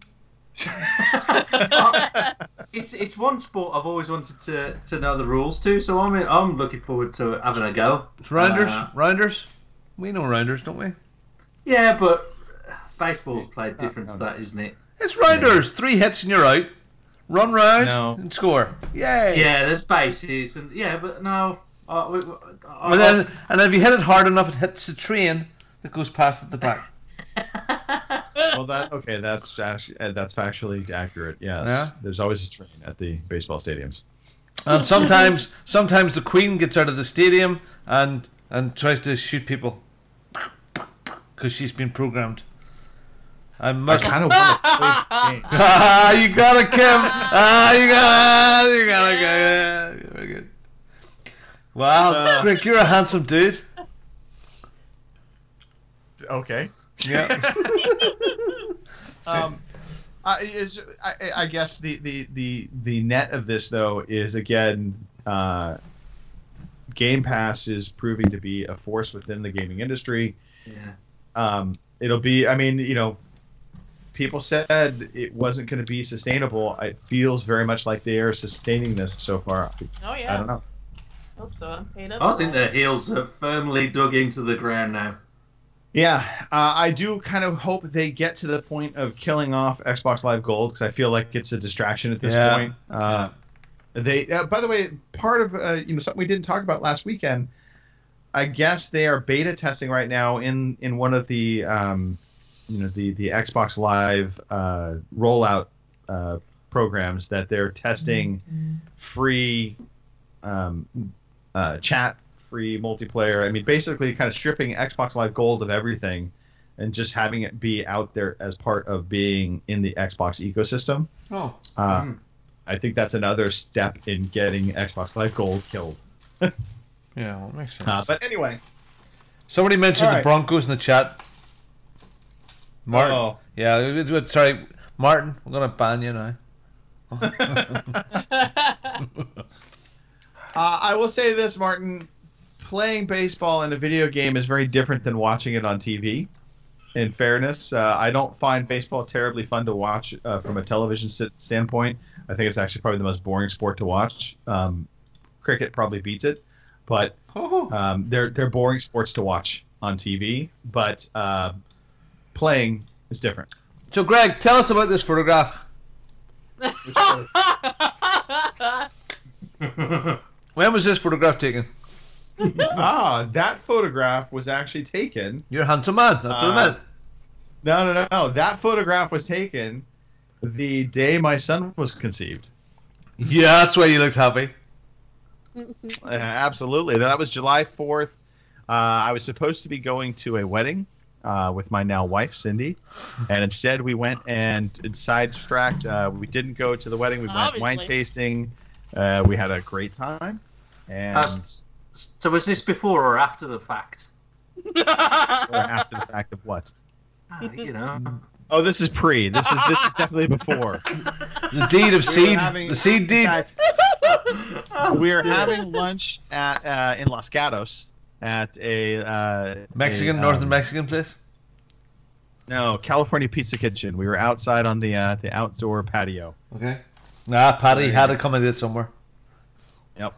It's it's one sport I've always wanted to, to know the rules to, so I'm I'm looking forward to having a go. It's rounders. Uh, rounders. We know rounders, don't we? yeah, but baseball's played different to that, isn't it? It's rounders. Three hits and you're out. Run round No. and score. Yay. Yeah, there's bases and yeah, but no. Uh, we, we- uh, Well, then, and if you hit it hard enough, it hits the train that goes past at the back. Well, that okay. That's actually, that's factually accurate. Yes. Yeah. There's always a train at the baseball stadiums. And sometimes, sometimes the Queen gets out of the stadium and and tries to shoot people because she's been programmed. I must. I kind of want to play the game. Ah, you got it, Kim. Ah, you got it. You got it. Yeah, very good. Wow, Uh, Rick, you're a handsome dude. Okay. Yeah. Um, I, is, I, I guess the, the, the, the net of this, though, is, again, uh, Game Pass is proving to be a force within the gaming industry. Yeah. Um, it'll be, I mean, you know, people said it wasn't going to be sustainable. It feels very much like they are sustaining this so far. Oh yeah. I don't know. Hope so. I'm paid up. I think their heels are firmly dug into the ground now. Yeah, uh, I do kind of hope they get to the point of killing off Xbox Live Gold, because I feel like it's a distraction at this Yeah. point. Uh, they, uh, by the way, part of uh, you know something we didn't talk about last weekend. I guess they are beta testing right now in, in one of the um, you know the the Xbox Live uh, rollout uh, programs that they're testing free um, uh, chat. Free multiplayer. I mean, basically kind of stripping Xbox Live Gold of everything and just having it be out there as part of being in the Xbox ecosystem. Oh. Uh, Mm. I think that's another step in getting Xbox Live Gold killed. Yeah, well, makes sense. Uh, but anyway. Somebody mentioned All the right. Broncos in the chat. Martin. Oh. Yeah, it- it- sorry, Martin. I'm gonna ban you now. Uh, I will say this, Martin. Playing baseball in a video game is very different than watching it on T V. In fairness, uh, I don't find baseball terribly fun to watch uh, from a television sit- standpoint. I think it's actually probably the most boring sport to watch. Um, cricket probably beats it, but um, they're they're boring sports to watch on T V. But uh, playing is different. So, Greg, tell us about this photograph. When was this photograph taken? ah, that photograph was actually taken. You're a handsome man. That's what I meant. No, no, no, no. That photograph was taken the day my son was conceived. Yeah, that's why you looked happy. Uh, absolutely. That was July fourth. Uh, I was supposed to be going to a wedding uh, with my now wife, Cindy. And instead we went and sidetracked. Uh, we didn't go to the wedding. We went Obviously. wine tasting. Uh, we had a great time. And Uh, so was this before or after the fact? or after the fact of what? Ah, you know. Oh, this is pre. This is this is definitely before. The deed of We were seed. having- The seed deed. in fact, we were having lunch at uh, in Los Gatos at a uh, Mexican, a, northern um, Mexican place. No, California Pizza Kitchen. We were outside on the uh, the outdoor patio. Okay. Ah, Paddy had to come and did somewhere. Yep.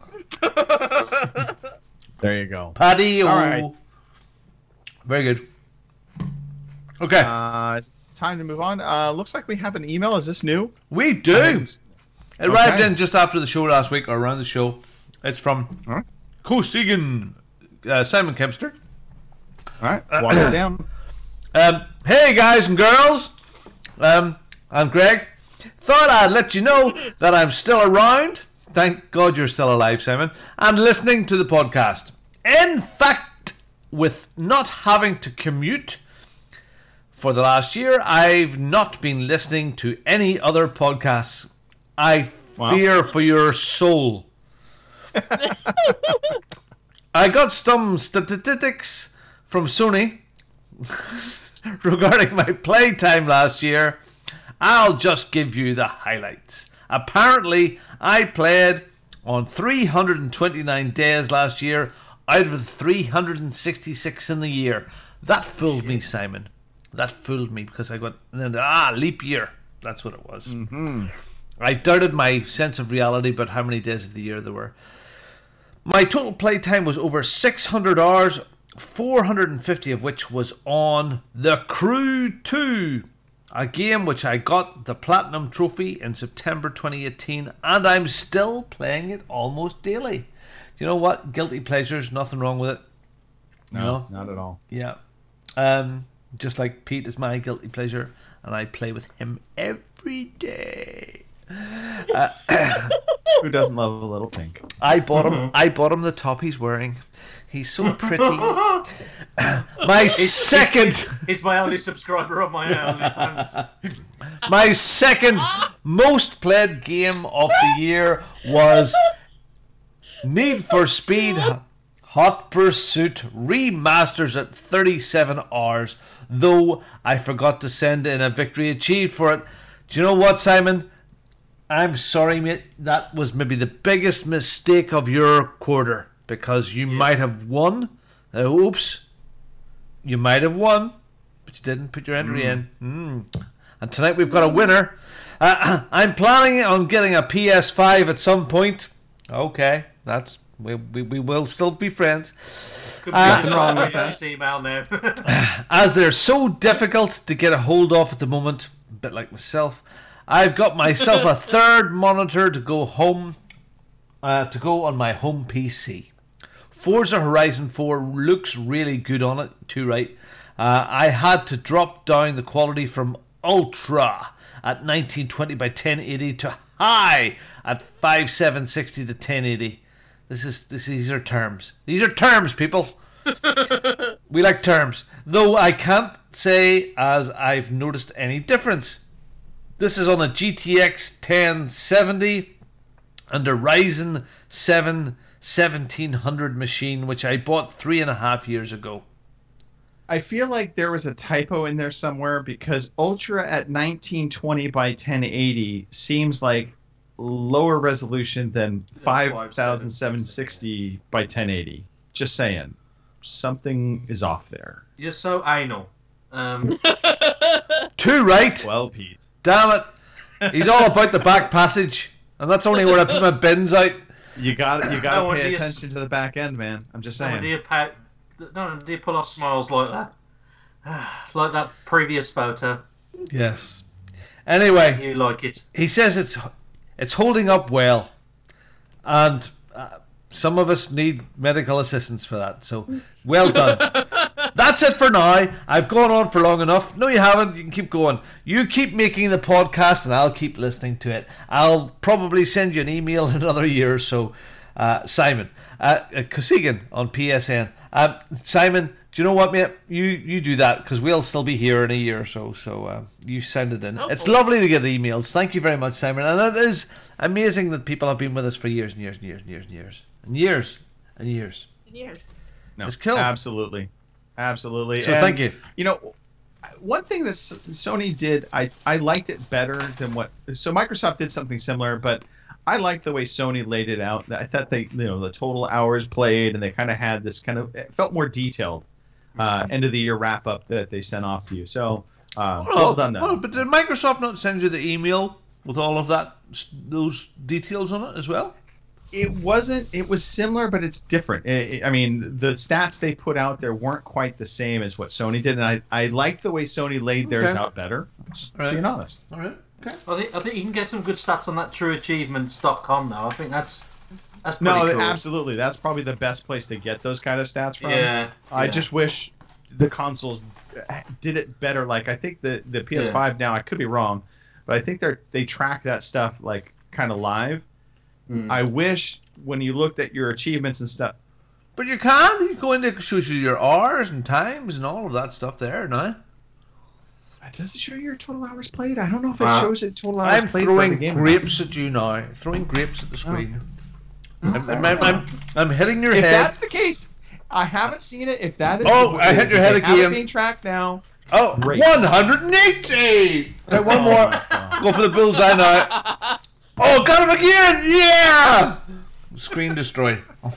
There you go. Paddy. All right. Very good. Okay. Uh, it's time to move on. Uh, looks like we have an email. Is this new? We do. It arrived in just after the show last week, or around the show. It's from All right. Cosegan, uh, Simon Kempster. All right. Walk it down. Um, hey guys and girls, um, I'm Greg. Thought I'd let you know that I'm still around. Thank God you're still alive, Simon, and listening to the podcast. In fact, with not having to commute for the last year, I've not been listening to any other podcasts. I Wow. fear for your soul. I got some statistics from Sony regarding my playtime last year. I'll just give you the highlights. Apparently, I played on three hundred twenty-nine days last year out of the three hundred sixty-six in the year. That fooled me, Simon. That fooled me because I got, and then, ah, leap year. That's what it was. Mm-hmm. I doubted my sense of reality about how many days of the year there were. My total playtime was over six hundred hours, four hundred fifty of which was on The Crew two, a game which I got the Platinum Trophy in September twenty eighteen, and I'm still playing it almost daily. You know what? Guilty pleasures, nothing wrong with it. No, not at all. Yeah. Um, just like Pete is my guilty pleasure, and I play with him every day. Uh, Who doesn't love a little pink? I bought him. I bought him the top he's wearing. He's so pretty. My second. He's my only subscriber on my OnlyFans. My second most played game of the year was Need for Speed Hot Pursuit Remasters at thirty-seven hours, though I forgot to send in a victory achieved for it. Do you know what, Simon? I'm sorry, mate. That was maybe the biggest mistake of your quarter, because you yeah. might have won. Uh, oops. You might have won, but you didn't put your entry mm. in. Mm. And tonight we've got a winner. Uh, I'm planning on getting a P S five at some point. Okay, that's we we, we will still be friends. Could be uh, nothing wrong with that email now. As they're so difficult to get a hold of at the moment, a bit like myself, I've got myself a third monitor to go home, uh, to go on my home P C. Forza Horizon four looks really good on it too, right? Uh, I had to drop down the quality from Ultra at nineteen twenty by ten eighty to High at fifty-seven sixty to ten eighty. This is this. These are terms. These are terms, people. We like terms, though I can't say as I've noticed any difference. This is on a G T X ten seventy and a Ryzen seven seventeen hundred machine, which I bought three and a half years ago. I feel like there was a typo in there somewhere, because Ultra at nineteen twenty by ten eighty seems like lower resolution than five thousand seven sixty by ten eighty. Just saying. Something is off there. You're so anal. Um. Too right. Well, Pete. Damn it. He's all about the back passage, and that's only where I put my bins out. You got you got No, to pay do you- attention to the back end, man. I'm just No, saying. do you pay, no, do you pull off smiles like that? Like that previous photo. Yes. Anyway, You like it. he says it's it's holding up well, and uh, some of us need medical assistance for that. So, well done. That's it for now. I've gone on for long enough. No, you haven't. You can keep going. You keep making the podcast, and I'll keep listening to it. I'll probably send you an email in another year or so. Uh, Simon, uh, uh, Kosigan on P S N. Um, Simon, do you know what, mate? You you do that because we'll still be here in a year or so. So uh, you send it in. Oh, It's cool. lovely to get emails. Thank you very much, Simon. And it is amazing that people have been with us for years and years and years and years and years and years and years. Years. No, It's cool. Absolutely, absolutely. So And, thank you. You know, one thing that S- Sony did, I I liked it better than what. So Microsoft did something similar, but I liked the way Sony laid it out. I thought they, you know, the total hours played, and they kind of had this kind of, it felt more detailed. Uh, end of the year wrap up that they sent off to you. So uh, well done, though. Oh, but did Microsoft not send you the email with all of that, those details on it as well? It wasn't. It was similar, but it's different. I I mean, the stats they put out there weren't quite the same as what Sony did, and I, I liked the way Sony laid theirs Okay. out better. Just All right. being honest. All right. Okay. I think I think you can get some good stats on that true achievements dot com though. I think that's that's pretty No, cool. absolutely. That's probably the best place to get those kind of stats from. Yeah, I yeah. just wish the consoles did it better. Like I think the the P S five now, I could be wrong, but I think they're they track that stuff like kind of live. Mm. I wish when you looked at your achievements and stuff. But you can. You go into it shows you your hours and times and all of that stuff there now. Does it show your total hours played? I don't know if it Uh, shows it total hours I'm played. throwing by the game. grapes at you now. Throwing grapes at the screen. I'm, I'm, I'm, I'm, I'm hitting your If head. that's the case, I haven't seen it. If that is, Oh, I hit your head if they have again. it being tracked now. Oh, Great. one hundred eighty! Right, one more. Go for the bullseye now. Oh, got him again! Yeah! Screen destroy.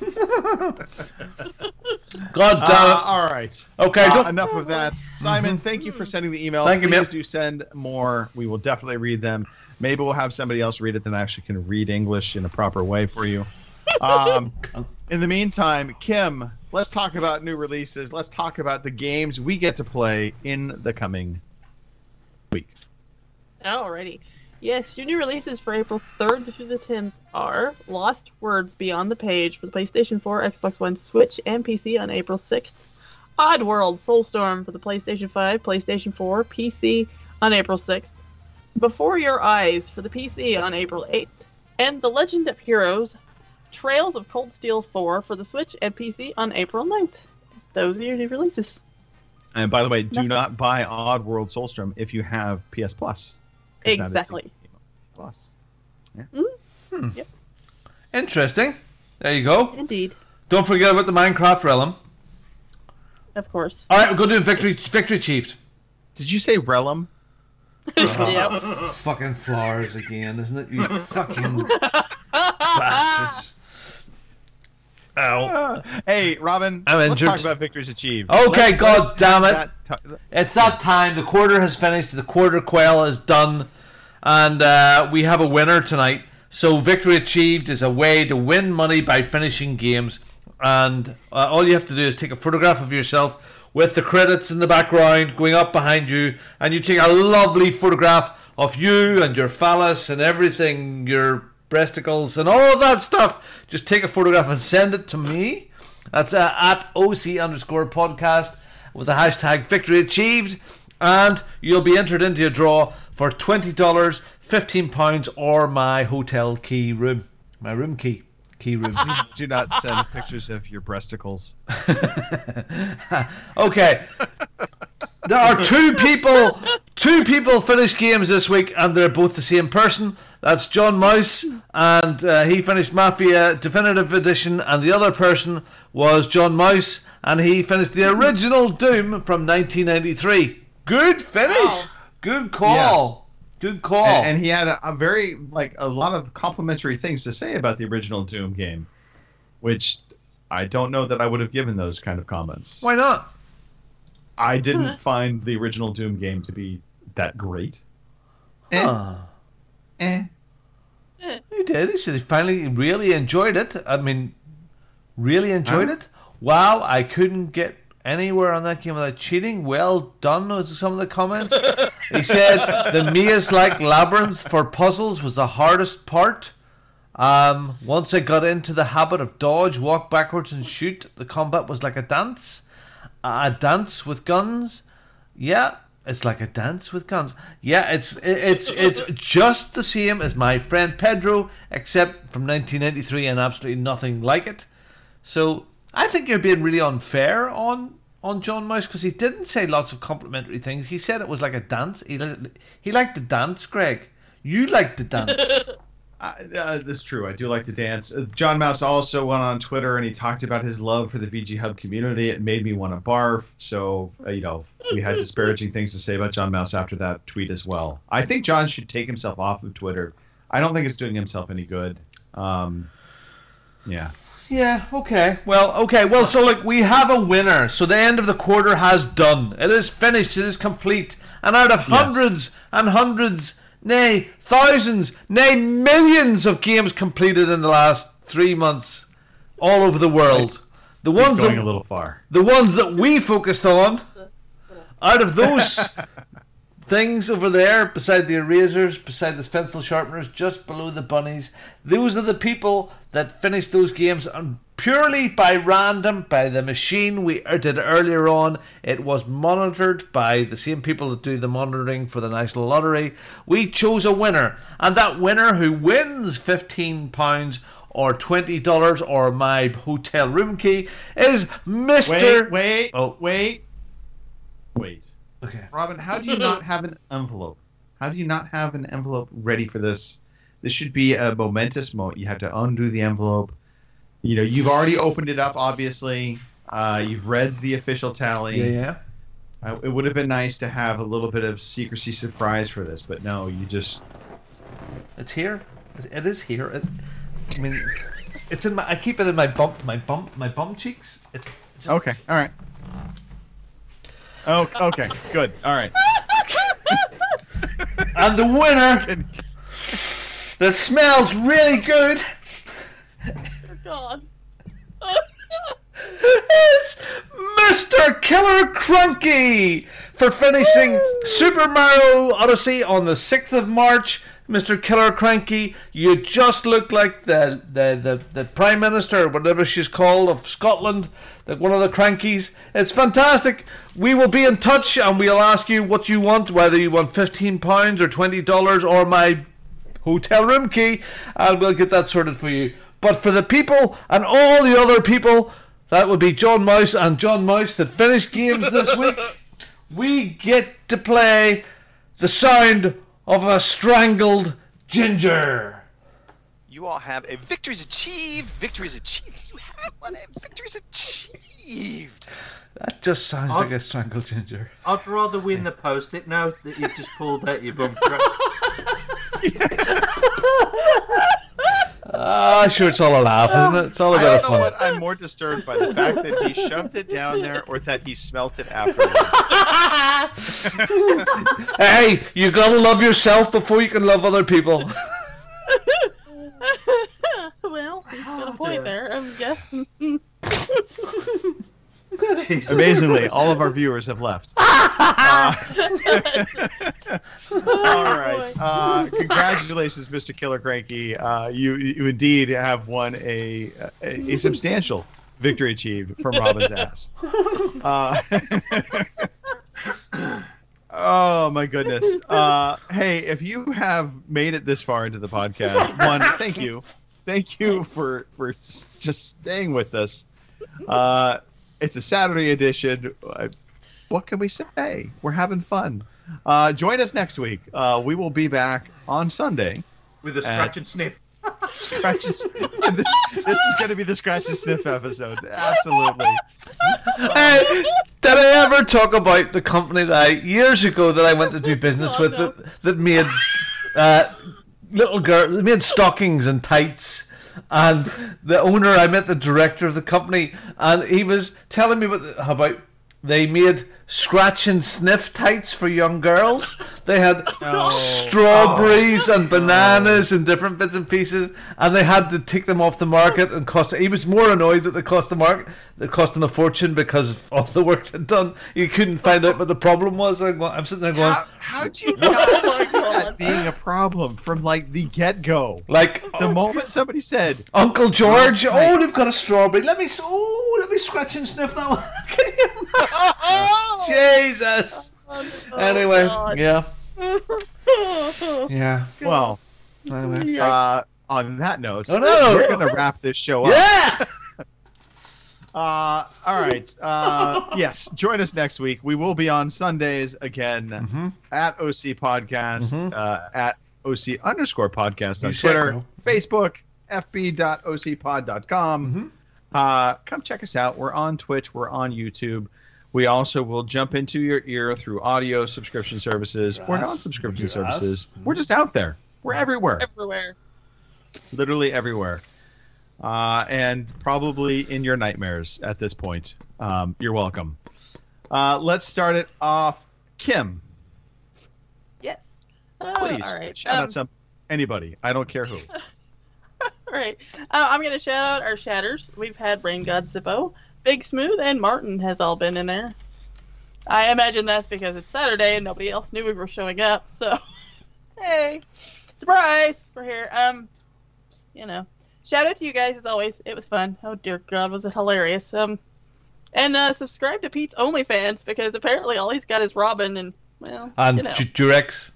God damn it. Uh, all right. Okay, Uh, don't- enough of that. Simon, thank you for sending the email. Thank you, Please man. do send more. We will definitely read them. Maybe we'll have somebody else read it that actually can read English in a proper way for you. Um, in the meantime, Kim, let's talk about new releases. Let's talk about the games we get to play in the coming week. Alrighty. Yes, your new releases for April third through the tenth are Lost Words Beyond the Page for the PlayStation four, Xbox One, Switch, and P C on April sixth. Oddworld Soulstorm for the PlayStation five, PlayStation four, P C on April sixth. Before Your Eyes for the P C on April eighth. And The Legend of Heroes Trails of Cold Steel four for the Switch and P C on April ninth. Those are your new releases. And by the way, do not buy Oddworld Soulstorm if you have P S Plus. 'Cause that is the Exactly. Game Plus. Yeah. Hmm. Yep. Interesting. There you go. Indeed. Don't forget about the Minecraft Realm. Of course. All right, we'll go do Victory Victory Achieved. Did you say Realm? Yep. Fucking flowers again, isn't it? You fucking bastards. Ow. Uh, hey, Robin, I'm let's injured. talk about victories achieved. Okay, Let's- God let's damn have it. that t- It's that time. The quarter has finished. The quarter quail is done. And uh, we have a winner tonight. So Victory Achieved is a way to win money by finishing games. And uh, all you have to do is take a photograph of yourself with the credits in the background going up behind you. And you take a lovely photograph of you and your phallus and everything, your breasticles and all of that stuff. Just take a photograph and send it to me. That's uh, at O C underscore podcast with the hashtag Victory Achieved. And you'll be entered into a draw for twenty dollars, fifteen pounds, or my hotel key room. My room key. Key room. Do not send pictures of your breasticles. Okay. There are two people two people finished games this week, and they're both the same person. That's John Mouse, and uh, he finished Mafia Definitive Edition, and the other person was John Mouse, and he finished the original Doom from nineteen ninety-three. Good finish. Wow. Good call. Yes. Good call. And, and he had a, a very, like, a lot of complimentary things to say about the original Doom game, which I don't know that I would have given those kind of comments. Why not? I didn't find the original Doom game to be that great. Eh. Huh. Eh. You did. He said he finally really enjoyed it. I mean, really enjoyed it. Wow, I couldn't get anywhere on that game without cheating. Well done, was some of the comments. He said the maze-like labyrinth for puzzles was the hardest part. Um, once I got into the habit of dodge, walk backwards and shoot, the combat was like a dance. A dance with guns. Yeah, it's like a dance with guns. Yeah, it's it's it's just the same as my friend Pedro, except from nineteen ninety-three and absolutely nothing like it. So I think you're being really unfair on on John Mouse, because he didn't say lots of complimentary things. He said it was like a dance. He he liked to dance, Greg. You like to dance. Uh, uh, that's true. I do like to dance. Uh, John Mouse also went on Twitter and he talked about his love for the V G Hub community. It made me want to barf. So, uh, you know, we had disparaging things to say about John Mouse after that tweet as well. I think John should take himself off of Twitter. I don't think it's doing himself any good. Um, yeah. Yeah, okay. Well, okay. Well, so, like, we have a winner. So the end of the quarter has done. It is finished. It is complete. And out of hundreds yes. and hundreds... nay, thousands, nay, millions of games completed in the last three months all over the world. The ones going that, a little far. The ones that we focused on, out of those things over there, beside the erasers, beside the pencil sharpeners, just below the bunnies, those are the people that finished those games and purely by random, by the machine we did earlier on. It was monitored by the same people that do the monitoring for the National Lottery. We chose a winner, and that winner who wins fifteen pounds or twenty dollars or my hotel room key is Mister Wait, wait, oh. wait, wait. Okay. Robin, how do you not have an envelope? How do you not have an envelope ready for this? This should be a momentous moment. You have to undo the envelope. You know, you've already opened it up, obviously. Uh, you've read the official tally. Yeah, yeah. Uh, it would have been nice to have a little bit of secrecy surprise for this, but no, you just... It's here. It is here. It, I mean, it's in my... I keep it in my bump, my bump, my bum cheeks. It's just... Okay, all right. Oh, okay, good. All right. And the winner that smells really good... God. is Mister Killer Cranky for finishing Super Mario Odyssey on the sixth of March. Mister Killer Cranky, you just look like the, the, the, the Prime Minister, whatever she's called, of Scotland, like one of the Crankies. It's fantastic. We will be in touch and we'll ask you what you want, whether you want fifteen pounds or twenty dollars or my hotel room key, and we'll get that sorted for you. But for the people and all the other people, that would be John Mouse and John Mouse that finished games this week, we get to play the sound of a strangled ginger. You all have a victory's achieved. Victory's achieved. You have one. A victory's achieved. That just sounds I'd, like a strangled ginger. I'd rather win the post-it note that you've just pulled out your bum crack. Ah, sure, it's all a laugh, isn't it? It's all a bit of I don't fun. know what I'm more disturbed by, the fact that he shoved it down there or that he smelt it afterwards. Hey, you gotta love yourself before you can love other people. Well, he's got a point there, I guess. Amazingly, all of our viewers have left. Uh, all right. Uh, congratulations, Mister Killer Cranky. Uh, you you indeed have won a a, a substantial victory achieved from Robin's ass. Uh, oh my goodness. Uh, hey, if you have made it this far into the podcast, one, thank you, thank you for for just staying with us. Uh, It's a Saturday edition. Uh, what can we say? We're having fun. Uh, join us next week. Uh, we will be back on Sunday. With a scratch and sniff. Scratch and sniff. This, this is going to be the scratch and sniff episode. Absolutely. Hey, did I ever talk about the company that I, years ago that I went to do business with that, that made uh, little girls, made stockings and tights? And the owner, I met the director of the company, and he was telling me about, the, about they made scratch and sniff tights for young girls. They had Oh. strawberries and bananas and different bits and pieces, and they had to take them off the market and cost. He was more annoyed that they cost the market, they cost him a fortune because of all the work they'd done. You couldn't find out what the problem was. I'm, going, I'm sitting there going, How, how'd you not see that being a problem from like the get go? Like the moment somebody said, Uncle George, oh, they've got a strawberry. Let me, oh, let me scratch and sniff that one. Can you Jesus. Oh, Anyway, God. yeah. Yeah. Well, Anyway. uh, on that note, Oh, no. we're gonna wrap this show up. Yeah. Uh, all right. Uh, yes, join us next week. We will be on Sundays again Mm-hmm. at O C Podcast, uh, at O C underscore podcast on You said, Twitter, bro. Facebook, f b dot o c pod dot com. Mm-hmm. Uh, come check us out. We're on Twitch. We're on YouTube. We also will jump into your ear through audio subscription services or Grass. non-subscription Grass. services. We're just out there. We're everywhere. Everywhere. Literally everywhere. Uh, and probably in your nightmares at this point. Um, you're welcome. Uh, let's start it off. Kim, Yes. Uh, please all right. shout um, out some anybody. I don't care who. All right. Uh, I'm going to shout out our shatters. We've had Rain God Zippo, Big Smooth, and Martin has all been in there. I imagine that's because it's Saturday and nobody else knew we were showing up. So, hey, surprise, we're here. Um, you know, shout out to you guys as always. It was fun. Oh dear God, was it hilarious. Um, and uh, subscribe to Pete's OnlyFans because apparently all he's got is Robin and well, And you know. J- Durex.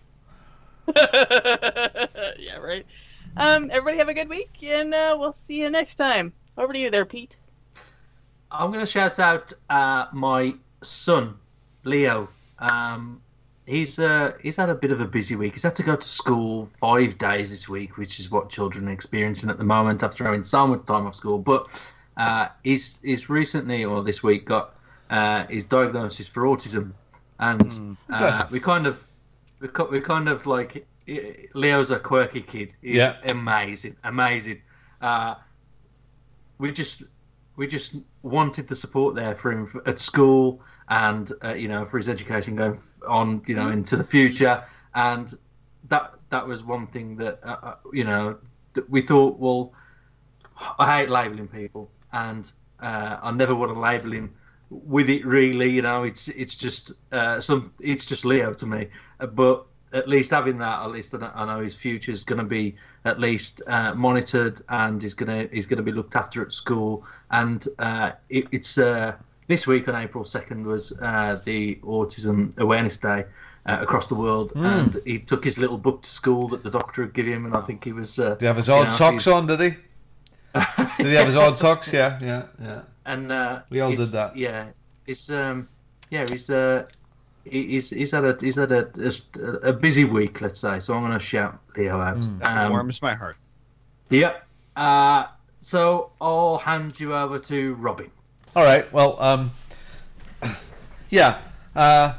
Yeah, right. Um, everybody have a good week, and uh, we'll see you next time. Over to you there, Pete. I'm going to shout out uh, my son, Leo. Um, he's uh, he's had a bit of a busy week. He's had to go to school five days this week, which is what children are experiencing at the moment after having so much time off school. But uh, he's he's recently, or this week, got uh, his diagnosis for autism, and Mm. uh, Bless him. we kind of we co- we kind of like Leo's a quirky kid. He's Yeah. amazing, amazing. Uh, we just we just wanted the support there for him f- at school and uh, you know, for his education going on, you know, into the future. And that that was one thing that uh, uh, you know, that we thought, well, I hate labeling people, and uh, I never want to label him with it. Really, you know, it's it's just uh, some it's just Leo to me. Uh, but at least having that, at least I know, I know his future is going to be at least uh, monitored, and he's gonna he's gonna be looked after at school. And uh, it, it's uh, this week on April second was uh, the Autism Awareness Day uh, across the world, Mm. and he took his little book to school that the doctor had given him, and I think he was. Uh, Did he have his you odd know, socks he's- on, did he? Did he have his odd socks? Yeah, yeah, yeah. And uh, We all he's- did that. Yeah, it's um, yeah, he's uh, he- he's he's had a he's had a, a, a busy week, let's say. So I'm going to shout Leo out. Mm. That Um, warms my heart. Yep. Uh, so I'll hand you over to Robin. All right. Well, um, yeah. Uh,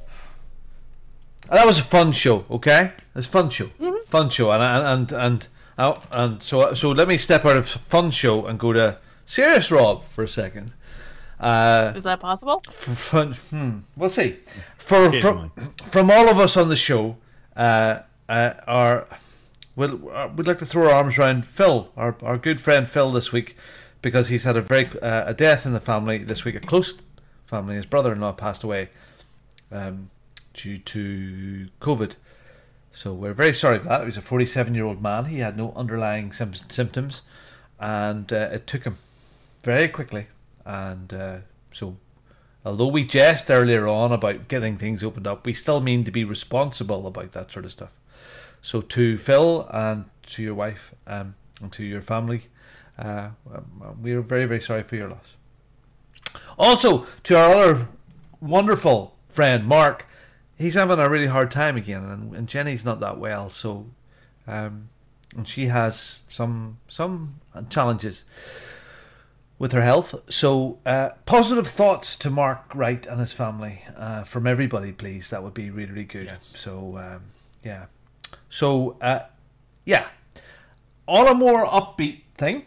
that was a fun show. Okay, it was a fun show. Fun show, and and and and, uh, and so so let me step out of fun show and go to serious Rob for a second. Uh, Is that possible? f- fun, hmm, we'll see. For Occasionally. from from all of us on the show, uh, uh, our we'll, uh, we'd like to throw our arms around Phil, our our good friend Phil, this week, because he's had a very uh, a death in the family this week, a close family. His brother-in-law passed away um, due to COVID. So we're very sorry for that. He was a forty-seven-year-old man. He had no underlying sym- symptoms, and uh, it took him very quickly. And uh, so, although we jest earlier on about getting things opened up, we still mean to be responsible about that sort of stuff. So to Phil and to your wife um, and to your family, uh, we are very, very sorry for your loss. Also, to our other wonderful friend, Mark, he's having a really hard time again, and, and Jenny's not that well, so um, and she has some some challenges with her health. So uh, positive thoughts to Mark Wright and his family uh, from everybody, please. That would be really, really good. Yes. So um, yeah. So uh, yeah. On a more upbeat thing,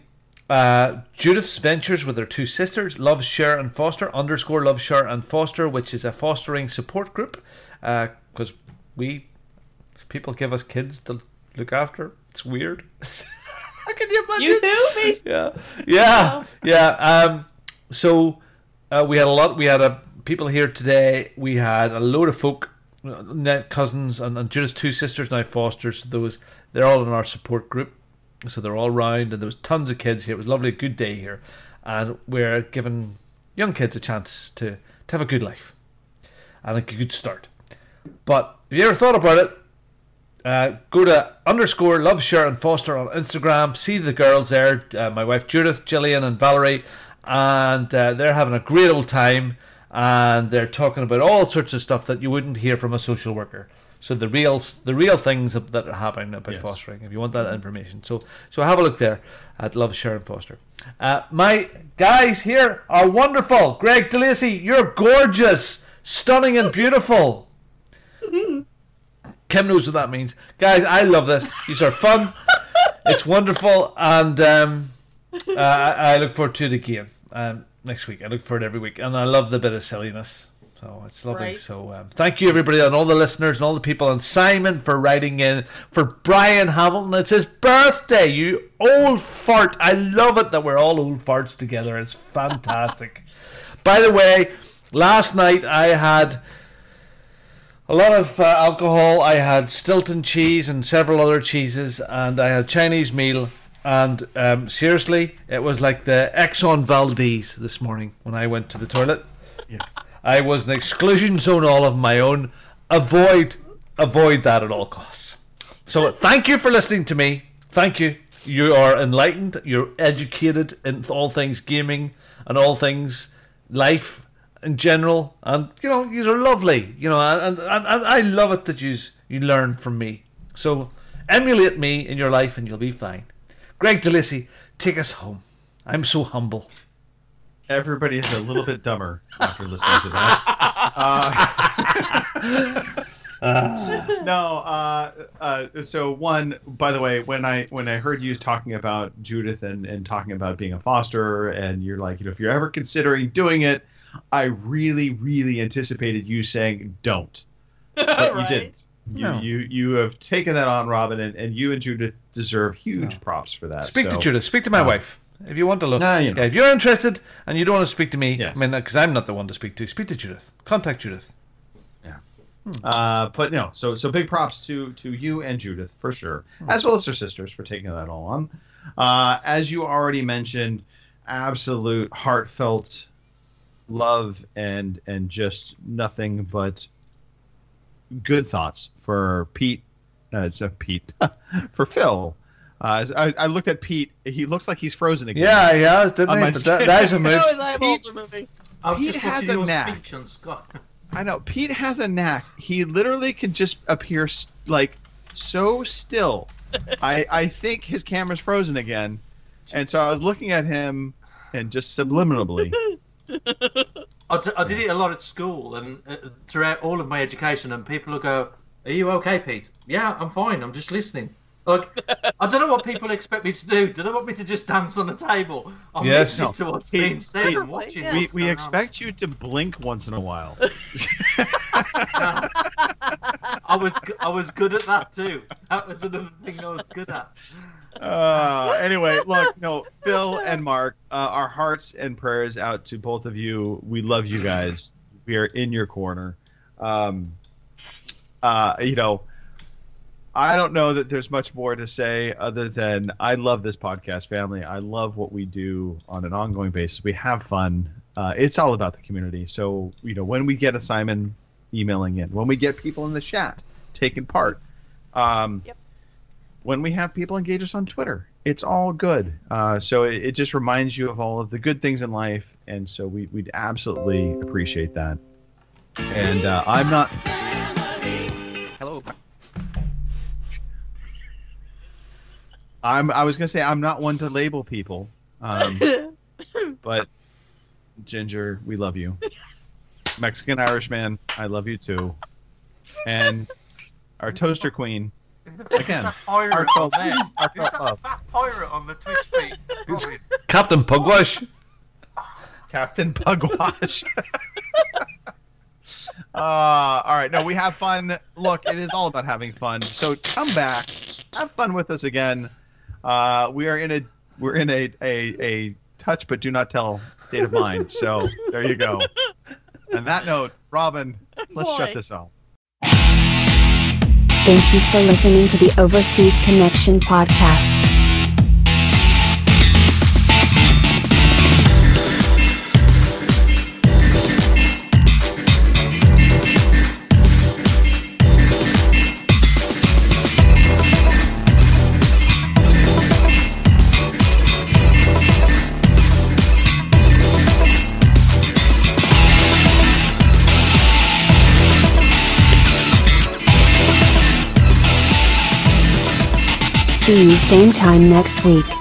Uh, Judith's ventures with her two sisters, Love, Share and Foster, underscore Love, Share and Foster, which is a fostering support group. Because uh, we, people give us kids to look after. It's weird. How can you imagine? You do? Me? Yeah. Yeah. Yeah. Um, so uh, we had a lot, we had a, people here today. We had a load of folk, cousins, and, and Judith's two sisters now fosters. So those, they're all in our support group. So they're all round, and there was tons of kids here. It was lovely, a good day here, and we're giving young kids a chance to, to have a good life and a good start. But if you ever thought about it, uh, go to underscore Love, Share and Foster on Instagram. See the girls there, uh, my wife Judith, Gillian, and Valerie, and uh, they're having a great old time, and they're talking about all sorts of stuff that you wouldn't hear from a social worker. So the real the real things that are happening about yes. fostering, if you want that information. So so have a look there at Love, Share and Foster. Uh, my guys here are wonderful. Greg DeLacy, you're gorgeous, stunning and beautiful. Kim knows what that means. Guys, I love this. These are fun. It's wonderful. And um, uh, I, I look forward to it again um, next week. I look forward to it every week. And I love the bit of silliness. So it's lovely. Right. So um, thank you everybody and all the listeners and all the people, and Simon for writing in, for Brian Hamilton. It's his birthday, you old fart. I love it that we're all old farts together. It's fantastic. By the way, last night I had a lot of uh, alcohol. I had Stilton cheese and several other cheeses, and I had Chinese meal. And um, seriously, it was like the Exxon Valdez this morning when I went to the toilet. Yes. I was an exclusion zone all of my own. Avoid, avoid that at all costs. So thank you for listening to me. Thank you. You are enlightened. You're educated in all things gaming and all things life in general. And, you know, you are lovely. You know, and, and, and I love it that you you learn from me. So emulate me in your life and you'll be fine. Greg DeLacy, take us home. I'm so humble. Everybody is a little bit dumber after listening to that. Uh, no, uh, uh, so one, by the way, when I when I heard you talking about Judith and, and talking about being a foster, and you're like, you know, if you're ever considering doing it, I really, really anticipated you saying don't. But right. you didn't. You, No. you you have taken that on, Robin, and, and you and Judith deserve huge No. props for that. Speak so, to Judith. Speak to my uh, wife. If you want to look. Nah, you know. Yeah, if you're interested and you don't want to speak to me, Yes. I mean, because I'm not the one to speak to, speak to Judith. Contact Judith. Yeah. Uh, but no, so so big props to to you and Judith for sure, as well as her sisters for taking that all on. Uh, as you already mentioned, absolute heartfelt love and and just nothing but good thoughts for Pete. Uh, it's uh, Pete for Phil. Uh, I, I looked at Pete. He looks like he's frozen again. Yeah, he has, didn't On he? my But that, screen. that is a You move. know his eyeballs are moving. I was Pete just has watching a your knack. speech on Scott. I know. Pete has a knack. He literally can just appear s- like so still. I I think his camera's frozen again, and so I was looking at him, and just subliminally. I, d- I did it a lot at school and uh, throughout all of my education, and people will go, "Are you okay, Pete?" "Yeah, I'm fine. I'm just listening." Like, I don't know what people expect me to do. Do they want me to just dance on the table? I'm Yes. listening to what's being said and watching. Yeah. We what's we going expect you to blink once in a while. on. I was g- I was good at that too. That was another thing I was good at. Uh, anyway, look, no, Phil and Mark, uh, our hearts and prayers out to both of you. We love you guys. We are in your corner. Um, uh, you know, I don't know that there's much more to say other than I love this podcast family. I love what we do on an ongoing basis. We have fun. Uh, it's all about the community. So, you know, when we get a Simon emailing in, when we get people in the chat taking part, um, Yep. when we have people engage us on Twitter, it's all good. Uh, so it, it just reminds you of all of the good things in life. And so we, we'd absolutely appreciate that. And uh, I'm not... Hello. I'm. I was gonna say I'm not one to label people, um, but Ginger, we love you. Mexican Irishman, I love you too. And our toaster queen, again, That pirate heartfelt, on there. heartfelt Who's love. that fat pirate on the Twitch feed? Captain Pugwash. Captain Pugwash. uh, all right. No, we have fun. Look, it is all about having fun. So come back, have fun with us again. Uh, we are in a we're in a, a a touch but do not tell state of mind. So there you go. On that note, Robin, let's Boy. shut this off. Thank you for listening to the Overseas Connection podcast. See you same time next week.